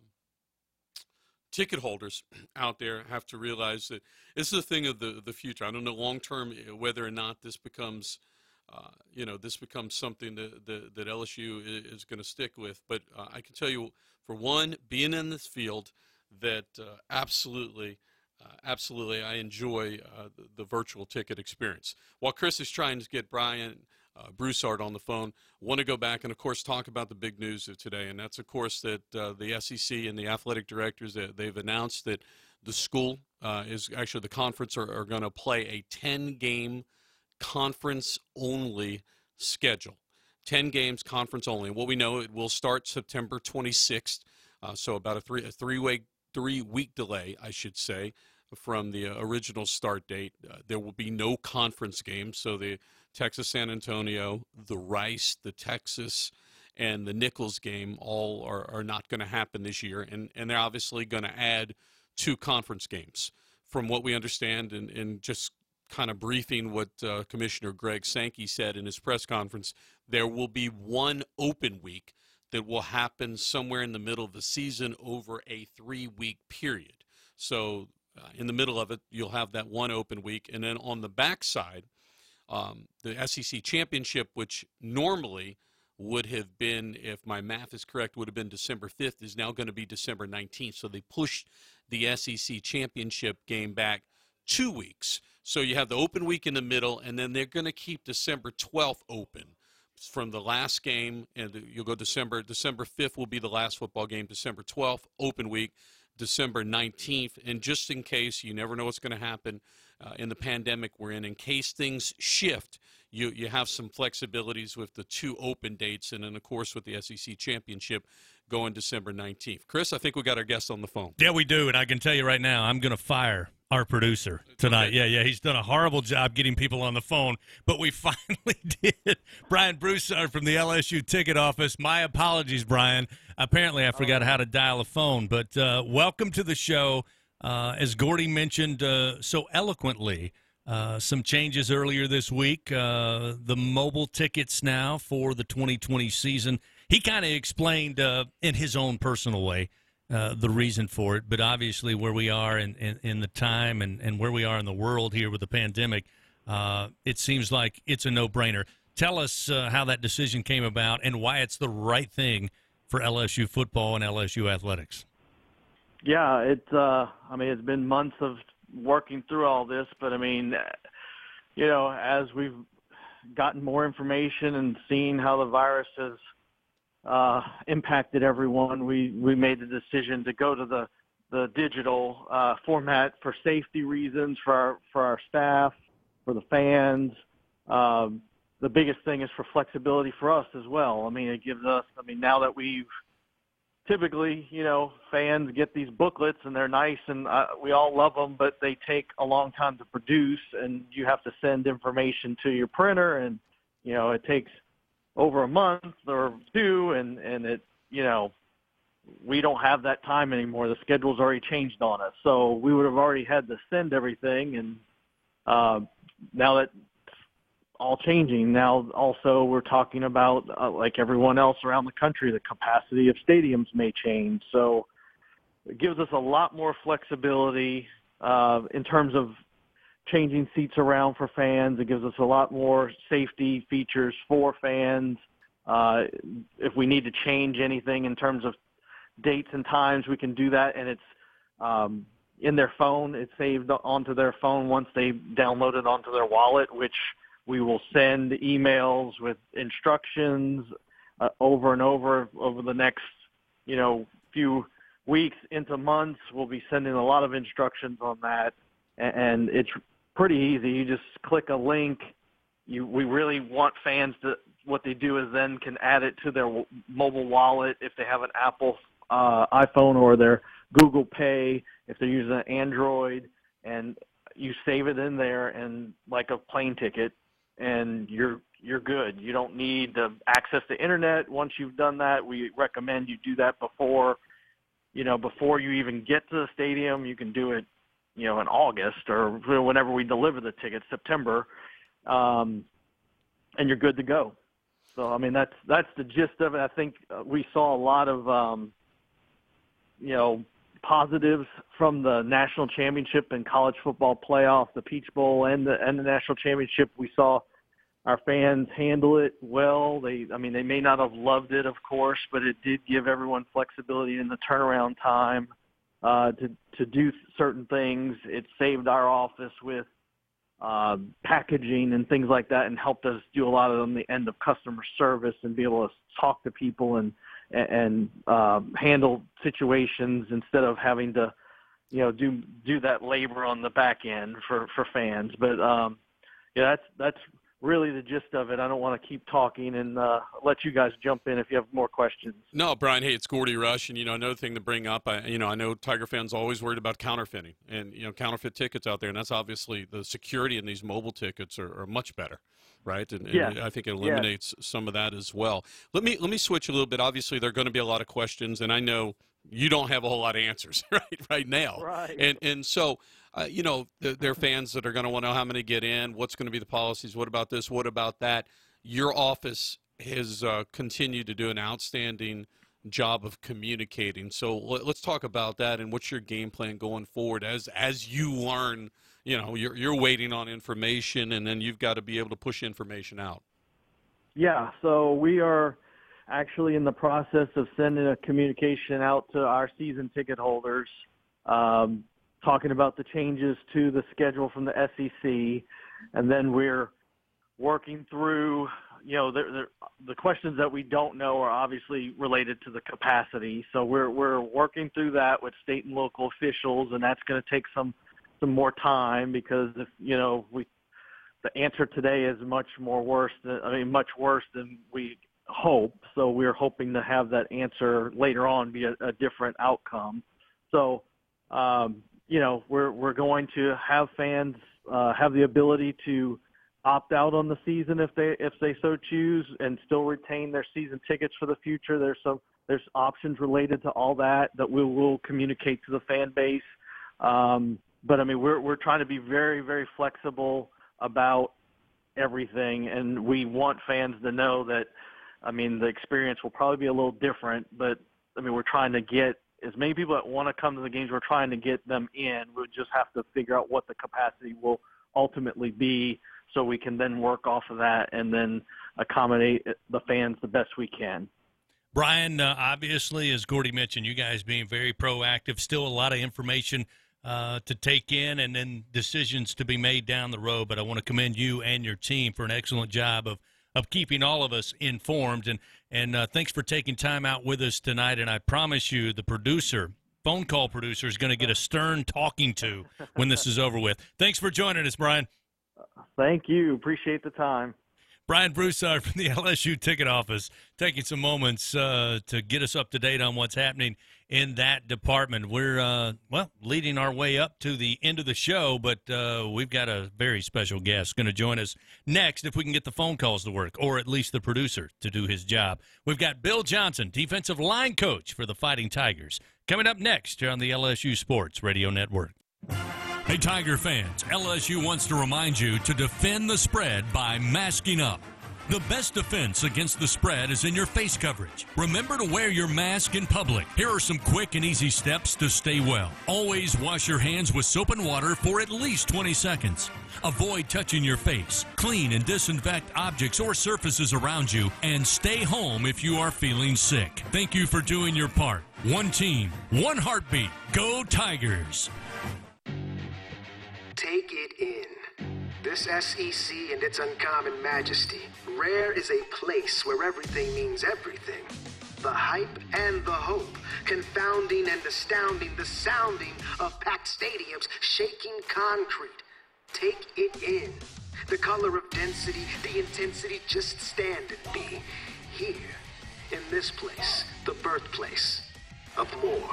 holders out there have to realize that this is a thing of the future. I don't know long term whether or not this becomes something that LSU is going to stick with. But I can tell you, for one, being in this field, that absolutely I enjoy the virtual ticket experience. While Chris is trying to get Brian Broussard on the phone, I want to go back and, of course, talk about the big news of today, and that's, of course, that the SEC and the athletic directors, they've announced that the school the conference are going to play a 10-game conference-only schedule. 10 games, conference only. And what we know, it will start September 26th, so about a three-week delay, I should say, from the original start date. There will be no conference games, so the Texas San Antonio, the Rice, the Texas, and the Nichols game all are not going to happen this year, and they're obviously going to add 2 conference games. From what we understand, and just kind of briefing what Commissioner Greg Sankey said in his press conference, there will be 1 open week that will happen somewhere in the middle of the season over a 3-week period. So in the middle of it, you'll have that 1 open week. And then on the backside, the SEC Championship, which normally would have been, if my math is correct, would have been December 5th, is now going to be December 19th. So they pushed the SEC Championship game back 2 weeks. So you have the open week in the middle, and then they're going to keep December 12th open from the last game, and you'll go December 5th will be the last football game, December 12th, open week, December 19th. And just in case, you never know what's going to happen in the pandemic we're in case things shift, you have some flexibilities with the 2 open dates, and then, of course, with the SEC Championship going December 19th. Chris, I think we got our guest on the phone. Yeah, we do, and I can tell you right now, I'm going to fire our producer tonight. Okay. Yeah, he's done a horrible job getting people on the phone, but we finally did. Brian Broussard from the LSU ticket office. My apologies, Brian. Apparently I forgot how to dial a phone, but welcome to the show. As Gordy mentioned so eloquently, some changes earlier this week, the mobile tickets now for the 2020 season. He kind of explained in his own personal way the reason for it, but obviously where we are in the time and where we are in the world here with the pandemic, it seems like it's a no-brainer. Tell us how that decision came about and why it's the right thing for LSU football and LSU athletics. Yeah, it's been months of working through all this, but as we've gotten more information and seen how the virus has impacted everyone, we made the decision to go to the digital format for safety reasons, for our staff, for the fans. The biggest thing is for flexibility for us as well. It gives us, now that we've typically, fans get these booklets and they're nice and we all love them, but they take a long time to produce and you have to send information to your printer and, it takes over a month or 2 and it, we don't have that time anymore. The schedule's already changed on us. So we would have already had to send everything. And now that all changing, now also we're talking about, like everyone else around the country, the capacity of stadiums may change. So it gives us a lot more flexibility in terms of changing seats around for fans. It gives us a lot more safety features for fans. If we need to change anything in terms of dates and times, we can do that. And it's in their phone. It's saved onto their phone once they download it onto their wallet, which we will send emails with instructions over and over the next, few weeks into months. We'll be sending a lot of instructions on that. And it's pretty easy. You just click a link. We really want fans to, what they do is then can add it to their mobile wallet if they have an Apple iPhone or their Google Pay, if they're using an Android, and you save it in there and like a plane ticket, and you're good. You don't need to access the internet. Once you've done that, we recommend you do that before you even get to the stadium. You can do it, in August or whenever we deliver the tickets, September, and you're good to go. So, that's the gist of it. I think we saw a lot of, positives from the national championship and college football playoff, the Peach Bowl and the national championship. We saw our fans handle it well. They may not have loved it, of course, but it did give everyone flexibility in the turnaround time to do certain things. It saved our office with packaging and things like that, and helped us do a lot of on the end of customer service and be able to talk to people and handle situations instead of having to, do that labor on the back end for fans. But that's really the gist of it. I don't want to keep talking and let you guys jump in if you have more questions. No, Brian, hey, it's Gordy Rush. And, another thing to bring up, I know Tiger fans always worried about counterfeiting and, counterfeit tickets out there. And that's obviously the security in these mobile tickets are much better, right? And I think it eliminates some of that as well. Let me switch a little bit. Obviously, there are going to be a lot of questions, and I know you don't have a whole lot of answers right now. Right. And so, there are fans that are going to want to know how many get in, what's going to be the policies, what about this, what about that. Your office has continued to do an outstanding job of communicating. So let's talk about that and what's your game plan going forward as you learn. You're waiting on information, and then you've got to be able to push information out. Yeah, so we are actually in the process of sending a communication out to our season ticket holders, talking about the changes to the schedule from the SEC, and then we're working through, the questions that we don't know are obviously related to the capacity. So we're working through that with state and local officials, and that's going to take some more time because if the answer today is much worse than we hope. So we're hoping to have that answer later on be a different outcome. So we're going to have fans have the ability to opt out on the season if they so choose and still retain their season tickets for the future. There's options related to all that we will communicate to the fan base. But I mean, we're trying to be very, very flexible about everything, and we want fans to know that, I mean, the experience will probably be a little different, but I mean, we're trying to get as many people that want to come to the games, we're trying to get them in. We'll just have to figure out what the capacity will ultimately be so we can then work off of that and then accommodate the fans the best we can. Brian, obviously, as Gordy mentioned, you guys being very proactive, still a lot of information to take in and then decisions to be made down the road. But I want to commend you and your team for an excellent job of keeping all of us informed. And thanks for taking time out with us tonight. And I promise you the phone call producer is going to get a stern talking to when this is over with. Thanks for joining us, Brian. Thank you. Appreciate the time. Brian Broussard from the LSU ticket office taking some moments to get us up to date on what's happening in that department. We're, leading our way up to the end of the show, but we've got a very special guest going to join us next if we can get the phone calls to work, or at least the producer to do his job. We've got Bill Johnson, defensive line coach for the Fighting Tigers, coming up next here on the LSU Sports Radio Network. Hey, Tiger fans, LSU wants to remind you to defend the spread by masking up. The best defense against the spread is in your face coverage. Remember to wear your mask in public. Here are some quick and easy steps to stay well. Always wash your hands with soap and water for at least 20 seconds. Avoid touching your face. Clean and disinfect objects or surfaces around you, and stay home if you are feeling sick. Thank you for doing your part. One team, one heartbeat. Go Tigers! Take it in. This SEC and its uncommon majesty. Rare is a place where everything means everything. The hype and the hope, confounding and astounding, the sounding of packed stadiums, shaking concrete. Take it in. The color of density, the intensity, just stand and be. Here, in this place, the birthplace of more.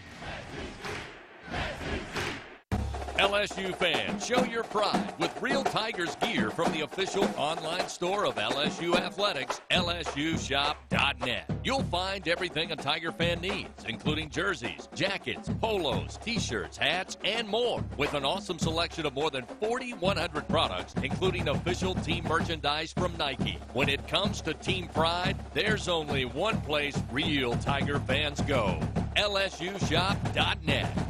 LSU fans, show your pride with Real Tigers gear from the official online store of LSU Athletics, LSUshop.net. You'll find everything a Tiger fan needs, including jerseys, jackets, polos, t-shirts, hats, and more, with an awesome selection of more than 4,100 products, including official team merchandise from Nike. When it comes to team pride, there's only one place real Tiger fans go, LSUshop.net.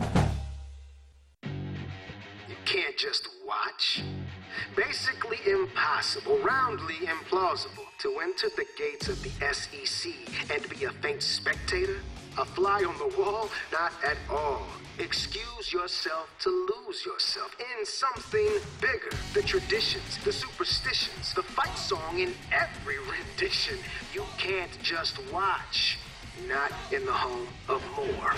Can't just watch? Basically impossible, roundly implausible, to enter the gates of the SEC and be a faint spectator? A fly on the wall? Not at all. Excuse yourself to lose yourself in something bigger. The traditions, the superstitions, the fight song in every rendition. You can't just watch. Not in the home of more.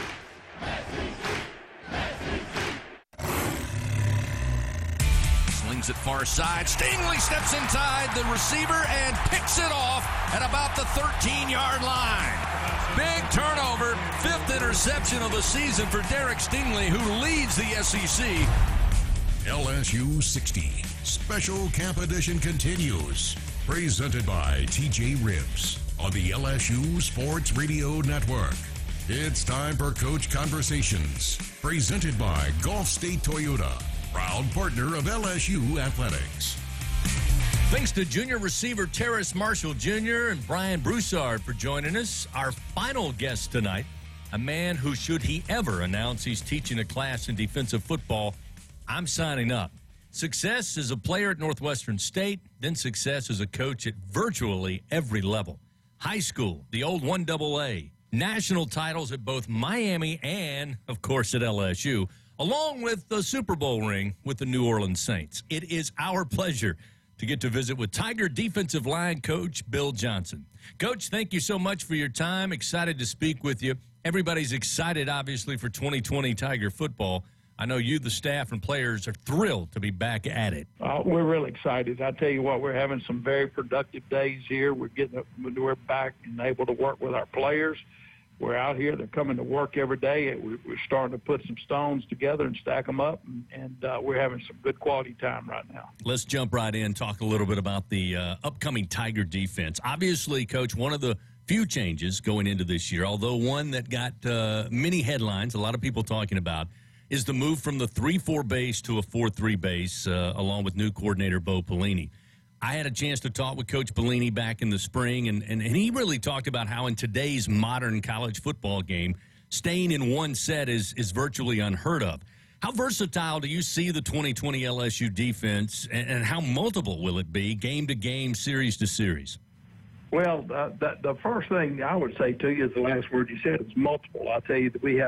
Slings it far side. Stingley steps inside the receiver and picks it off at about the 13-yard line. Big turnover. 5th interception of the season for Derek Stingley, who leads the SEC. LSU 60 Special Camp Edition continues. Presented by TJ Ribs on the LSU Sports Radio Network. It's time for Coach Conversations. Presented by Gulf State Toyota, proud partner of LSU Athletics. Thanks to junior receiver Terrace Marshall Jr. and Brian Broussard for joining us. Our final guest tonight, a man who, should he ever announce he's teaching a class in defensive football, I'm signing up. Success as a player at Northwestern State, then success as a coach at virtually every level. High school, the old 1AA, national titles at both Miami and, of course, at LSU, along with the Super Bowl ring with the New Orleans Saints. It is our pleasure to get to visit with Tiger defensive line coach Bill Johnson. Coach, thank you so much for your time. Excited to speak with you. Everybody's excited, obviously, for 2020 Tiger football. I know you, the staff, and players are thrilled to be back at it. We're really excited. I tell you what, we're having some very productive days here. We're back and able to work with our players. We're out here. They're coming to work every day. We're starting to put some stones together and stack them up, and we're having some good quality time right now. Let's jump right in, talk a little bit about the upcoming Tiger defense. Obviously, Coach, one of the few changes going into this year, although one that got many headlines, a lot of people talking about, is the move from the 3-4 base to a 4-3 base, along with new coordinator Bo Pelini. I had a chance to talk with Coach Pelini back in the spring, and he really talked about how in today's modern college football game, staying in one set is virtually unheard of. How versatile do you see the 2020 LSU defense, and how multiple will it be, game to game, series to series? Well, the first thing I would say to you is the last word you said. It's multiple. I'll tell you that we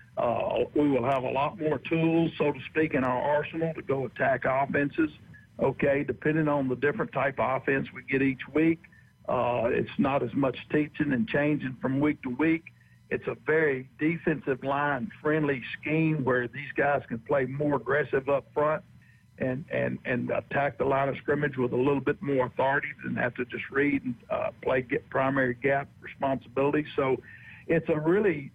will have a lot more tools, so to speak, in our arsenal to go attack offenses. Okay, depending on the different type of offense we get each week, it's not as much teaching and changing from week to week. It's a very defensive line friendly scheme where these guys can play more aggressive up front and attack the line of scrimmage with a little bit more authority than have to just read and get primary gap responsibility. So it's a really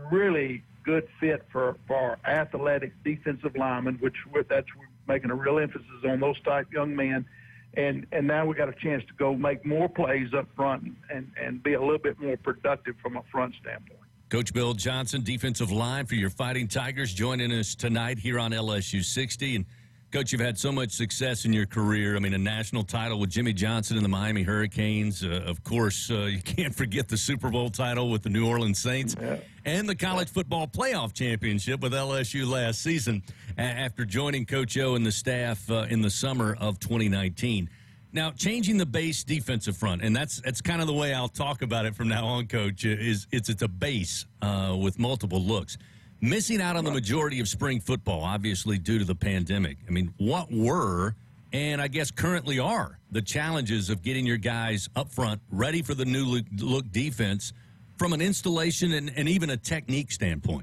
good fit for our athletic defensive linemen, we're making a real emphasis on those type young men. And now we got a chance to go make more plays up front and be a little bit more productive from a front standpoint. Coach Bill Johnson, defensive line for your Fighting Tigers, joining us tonight here on LSU 60. And Coach, you've had so much success in your career. I mean, a national title with Jimmy Johnson and the Miami Hurricanes. Of course, you can't forget the Super Bowl title with the New Orleans Saints, and the college football playoff championship with LSU last season after joining Coach O and the staff in the summer of 2019. Now, changing the base defensive front, and that's kind of the way I'll talk about it from now on, Coach, is it's a base with multiple looks. Missing out on the majority of spring football, obviously, due to the pandemic. I mean, what were, and I guess currently are, the challenges of getting your guys up front, ready for the new look defense from an installation and even a technique standpoint?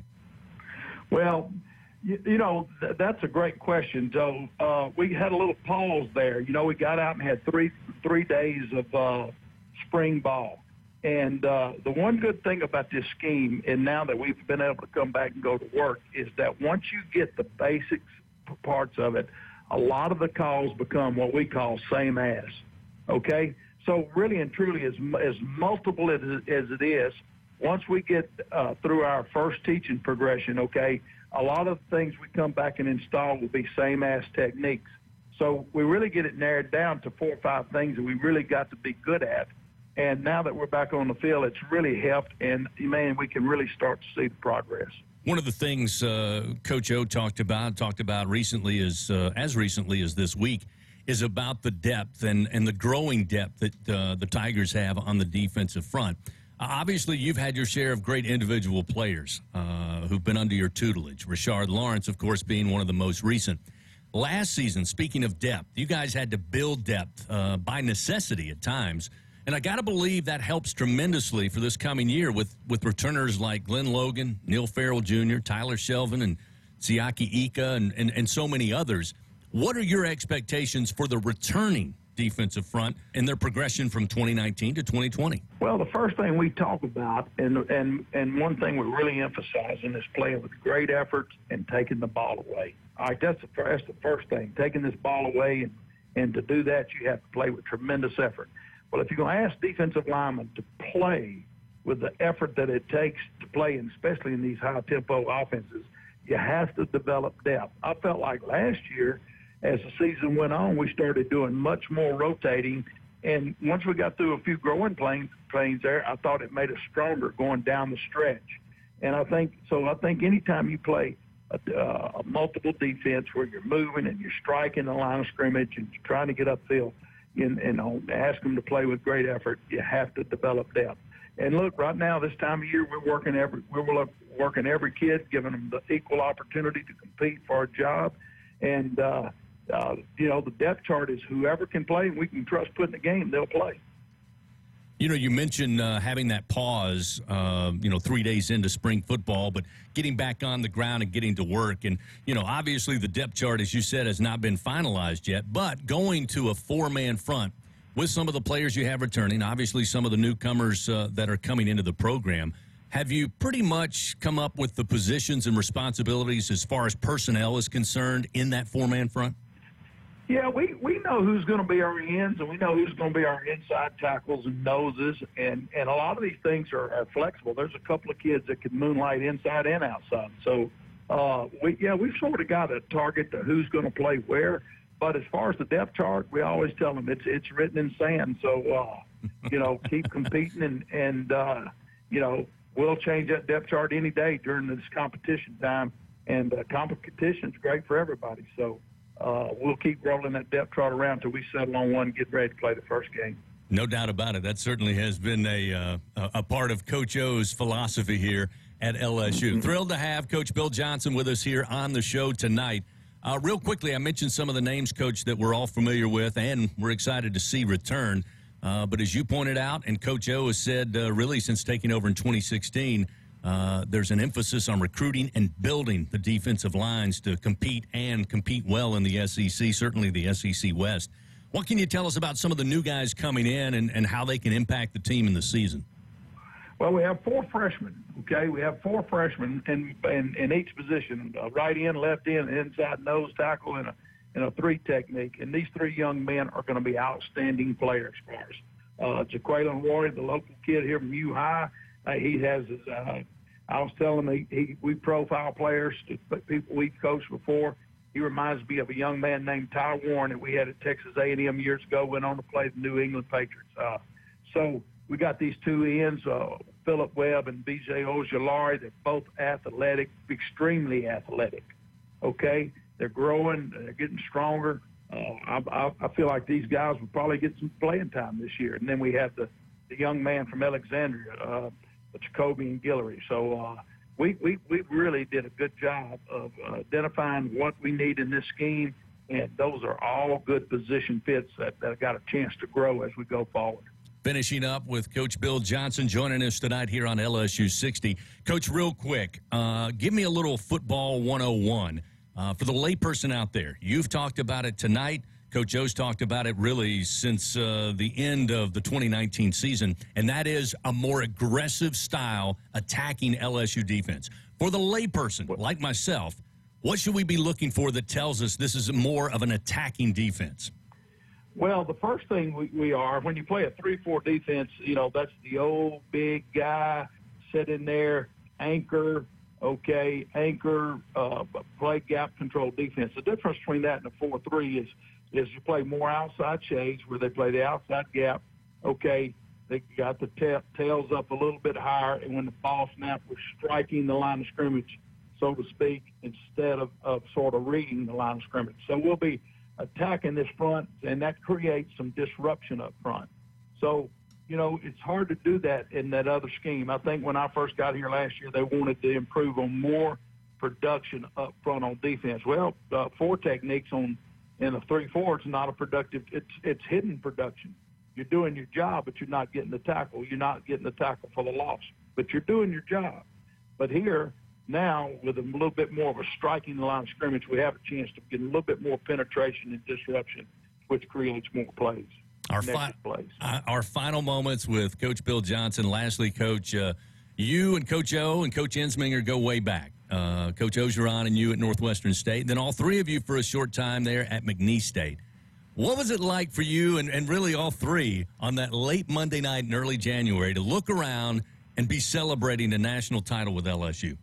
Well, you know, that's a great question, Joe. We had a little pause there. You know, we got out and had three days of spring ball. And the one good thing about this scheme, and now that we've been able to come back and go to work, is that once you get the basics parts of it, a lot of the calls become what we call same as, okay? So really and truly, as multiple as it is, once we get through our first teaching progression, okay, a lot of the things we come back and install will be same as techniques. So we really get it narrowed down to 4 or 5 things that we really got to be good at. And now that we're back on the field, it's really helped, and, man, we can really start to see the progress. One of the things Coach O talked about recently is, as recently as this week, is about the depth and the growing depth that the Tigers have on the defensive front. Obviously, you've had your share of great individual players who've been under your tutelage. Rashard Lawrence, of course, being one of the most recent. Last season, speaking of depth, you guys had to build depth by necessity at times. And I got to believe that helps tremendously for this coming year with returners like Glenn Logan, Neil Farrell Jr., Tyler Shelvin, and Siaki Ika, and so many others. What are your expectations for the returning defensive front and their progression from 2019 to 2020? Well, the first thing we talk about, and one thing we're really emphasizing, is playing with great effort and taking the ball away. All right, that's the first thing, taking this ball away, and to do that, you have to play with tremendous effort. Well, if you're going to ask defensive linemen to play with the effort that it takes to play, and especially in these high-tempo offenses, you have to develop depth. I felt like last year, as the season went on, we started doing much more rotating, and once we got through a few growing pains there, I thought it made us stronger going down the stretch. And I think anytime you play a multiple defense where you're moving and you're striking the line of scrimmage and you're trying to get upfield and ask them to play with great effort, you have to develop depth. And look, right now, this time of year, we're working every kid, giving them the equal opportunity to compete for a job. And, the depth chart is whoever can play and we can trust put in the game, they'll play. You know, you mentioned having that pause, 3 days into spring football, but getting back on the ground and getting to work. And, obviously the depth chart, as you said, has not been finalized yet. But going to a four-man front with some of the players you have returning, obviously some of the newcomers that are coming into the program, have you pretty much come up with the positions and responsibilities as far as personnel is concerned in that four-man front? Yeah, we know who's going to be our ends, and we know who's going to be our inside tackles and noses, and a lot of these things are flexible. There's a couple of kids that can moonlight inside and outside. So, we've sort of got a target to who's going to play where. But as far as the depth chart, we always tell them it's written in sand. So, keep competing, and we'll change that depth chart any day during this competition time. And competition's great for everybody. So, we'll keep rolling that depth chart around until we settle on one and get ready to play the first game. No doubt about it. That certainly has been a part of Coach O's philosophy here at LSU. Thrilled to have Coach Bill Johnson with us here on the show tonight. Real quickly, I mentioned some of the names, Coach, that we're all familiar with and we're excited to see return. But as you pointed out, and Coach O has said really since taking over in 2016, there's an emphasis on recruiting and building the defensive lines to compete well in the SEC, certainly the SEC West. What can you tell us about some of the new guys coming in and how they can impact the team in the season? Well, we have four freshmen, okay? We have four freshmen in each position, right end, left end, inside nose tackle, and a three technique. And these three young men are going to be outstanding players for us. Jaquelin Ward, the local kid here from U High, he has his I was telling him we profile players, people we've coached before. He reminds me of a young man named Ty Warren that we had at Texas A&M years ago, went on to play the New England Patriots. So we got these two ends, Philip Webb and B.J. Ojulari. They're both athletic, extremely athletic, okay? They're growing. They're getting stronger. I feel like these guys will probably get some playing time this year. And then we have the young man from Alexandria, Jacoby and Guillory. So we really did a good job of identifying what we need in this scheme, and those are all good position fits that got a chance to grow as we go forward. Finishing up with Coach Bill Johnson joining us tonight here on LSU 60. Coach, real quick, give me a little football 101 for the layperson out there. You've talked about it tonight. Coach O's talked about it really since the end of the 2019 season, and that is a more aggressive style attacking LSU defense. For the layperson, like myself, what should we be looking for that tells us this is more of an attacking defense? Well, the first thing we are, when you play a 3-4 defense, that's the old big guy sitting there, anchor, play gap control defense. The difference between that and a 4-3 is you play more outside shades where they play the outside gap. Okay, they got the tails up a little bit higher, and when the ball snap, we're striking the line of scrimmage, so to speak, instead of sort of reading the line of scrimmage. So we'll be attacking this front, and that creates some disruption up front. So, it's hard to do that in that other scheme. I think when I first got here last year, they wanted to improve on more production up front on defense. Well, 4 techniques in a 3-4 is not a productive. It's hidden production. You're doing your job, but you're not getting the tackle. You're not getting the tackle for the loss, but you're doing your job. But here, Now, with a little bit more of a striking line of scrimmage, we have a chance to get a little bit more penetration and disruption, which creates more plays. Our final moments with Coach Bill Johnson. Lastly, Coach, you and Coach O and Coach Ensminger go way back. Coach Ogeron and you at Northwestern State, and then all three of you for a short time there at McNeese State. What was it like for you and really all three on that late Monday night in early January to look around and be celebrating a national title with LSU?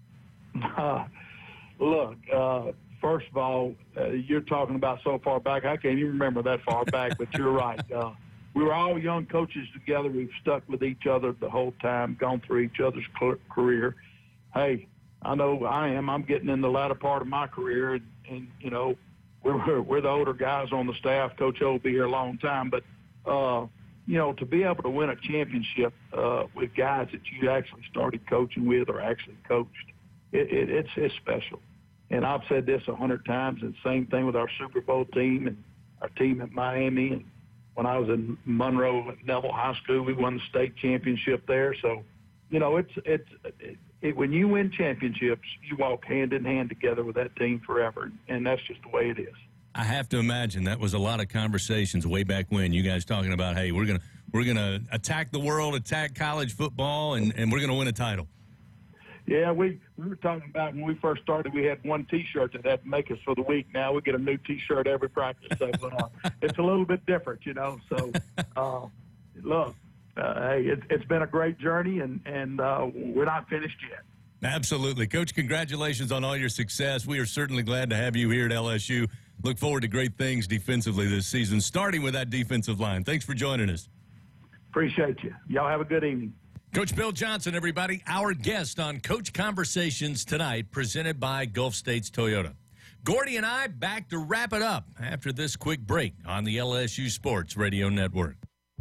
Look, first of all, you're talking about so far back. I can't even remember that far back, but you're right. We were all young coaches together. We've stuck with each other the whole time, gone through each other's career. Hey, I know I am. I'm getting in the latter part of my career, and you know, we're the older guys on the staff. Coach O will be here a long time, but you know, to be able to win a championship with guys that you actually started coaching with or actually coached, it's special. And I've said this 100 times, and same thing with our Super Bowl team and our team at Miami. And when I was in Monroe at Neville High School, we won the state championship there. So, you know, when you win championships, you walk hand in hand together with that team forever, and that's just the way it is. I have to imagine that was a lot of conversations way back when, you guys talking about, hey, we're gonna attack the world, attack college football, and we're gonna win a title. Yeah, we were talking about when we first started, we had one T-shirt that had to make us for the week. Now we get a new T-shirt every practice. So it's a little bit different, you know. So, look, hey, it's been a great journey, and we're not finished yet. Absolutely. Coach, congratulations on all your success. We are certainly glad to have you here at LSU. Look forward to great things defensively this season, starting with that defensive line. Thanks for joining us. Appreciate you. Y'all have a good evening. Coach Bill Johnson, everybody, our guest on Coach Conversations tonight, presented by Gulf States Toyota. Gordy and I back to wrap it up after this quick break on the LSU Sports Radio Network.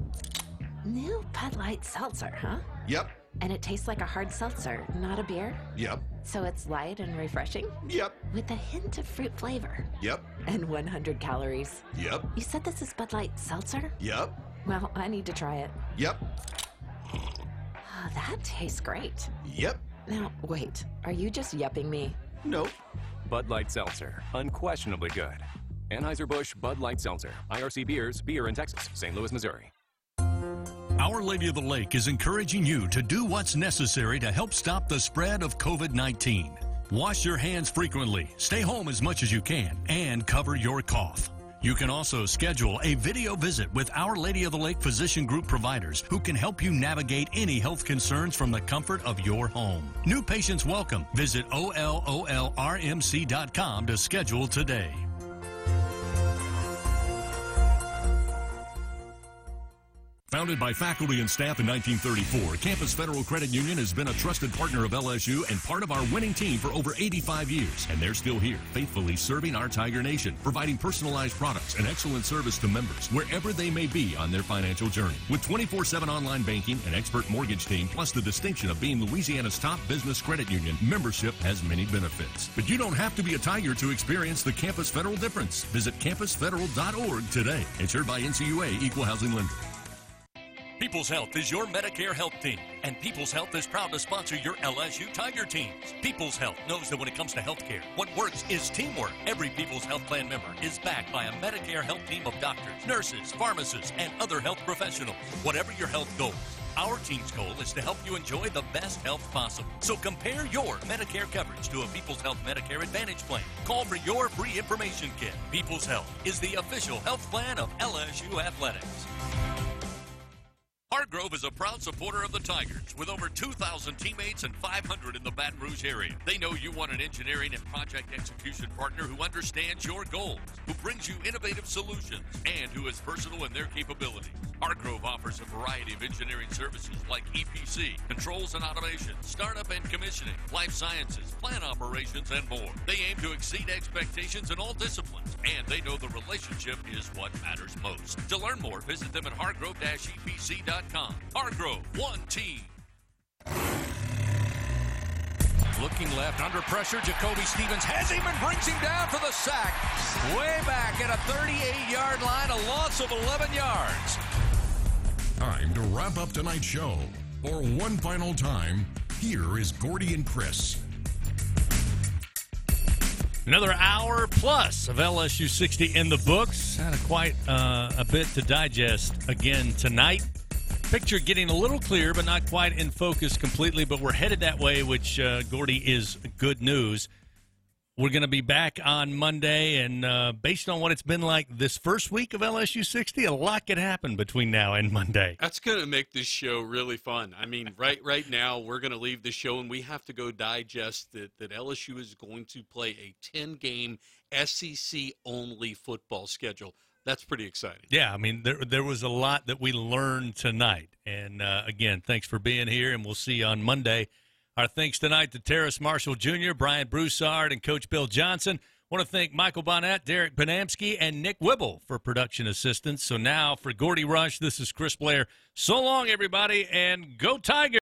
New Bud Light Seltzer, huh? Yep. And it tastes like a hard seltzer, not a beer? Yep. So it's light and refreshing? Yep. With a hint of fruit flavor? Yep. And 100 calories? Yep. You said this is Bud Light Seltzer? Yep. Well, I need to try it. Yep. Oh, that tastes great. Yep. Now, wait, are you just yupping me? Nope. Bud Light Seltzer, unquestionably good. Anheuser-Busch Bud Light Seltzer, IRC Beers, beer in Texas, St. Louis, Missouri. Our Lady of the Lake is encouraging you to do what's necessary to help stop the spread of COVID-19. Wash your hands frequently, stay home as much as you can, and cover your cough. You can also schedule a video visit with Our Lady of the Lake Physician Group providers who can help you navigate any health concerns from the comfort of your home. New patients welcome. Visit OLOLRMC.com to schedule today. Founded by faculty and staff in 1934, Campus Federal Credit Union has been a trusted partner of LSU and part of our winning team for over 85 years. And they're still here, faithfully serving our Tiger Nation, providing personalized products and excellent service to members wherever they may be on their financial journey. With 24/7 online banking, an expert mortgage team, plus the distinction of being Louisiana's top business credit union, membership has many benefits. But you don't have to be a Tiger to experience the Campus Federal difference. Visit campusfederal.org today. Insured by NCUA, Equal Housing Lender. People's Health is your Medicare health team, and People's Health is proud to sponsor your LSU Tiger teams. People's Health knows that when it comes to health care, what works is teamwork. Every People's Health Plan member is backed by a Medicare health team of doctors, nurses, pharmacists, and other health professionals. Whatever your health goals, our team's goal is to help you enjoy the best health possible. So compare your Medicare coverage to a People's Health Medicare Advantage plan. Call for your free information kit. People's Health is the official health plan of LSU Athletics. Hargrove is a proud supporter of the Tigers with over 2,000 teammates and 500 in the Baton Rouge area. They know you want an engineering and project execution partner who understands your goals, who brings you innovative solutions, and who is versatile in their capabilities. Hargrove offers a variety of engineering services like EPC, controls and automation, startup and commissioning, life sciences, plant operations, and more. They aim to exceed expectations in all disciplines, and they know the relationship is what matters most. To learn more, visit them at hargrove-epc.com. Hargrove, one team. Looking left, under pressure, Jacoby Stevens has him and brings him down for the sack. Way back at a 38-yard line, a loss of 11 yards. Time to wrap up tonight's show. For one final time, here is Gordy and Chris. Another hour plus of LSU 60 in the books. Had quite a bit to digest again tonight. Picture getting a little clear, but not quite in focus completely. But we're headed that way, which, Gordy, is good news. We're going to be back on Monday, and based on what it's been like this first week of LSU 60, a lot could happen between now and Monday. That's going to make this show really fun. I mean, right now, we're going to leave the show, and we have to go digest that LSU is going to play a 10-game SEC-only football schedule. That's pretty exciting. Yeah, I mean, there was a lot that we learned tonight. And, again, thanks for being here, and we'll see you on Monday. Our thanks tonight to Terrace Marshall Jr., Brian Broussard, and Coach Bill Johnson. I want to thank Michael Bonnet, Derek Panamsky, and Nick Whibble for production assistance. So now for Gordy Rush, this is Chris Blair. So long, everybody, and go Tigers!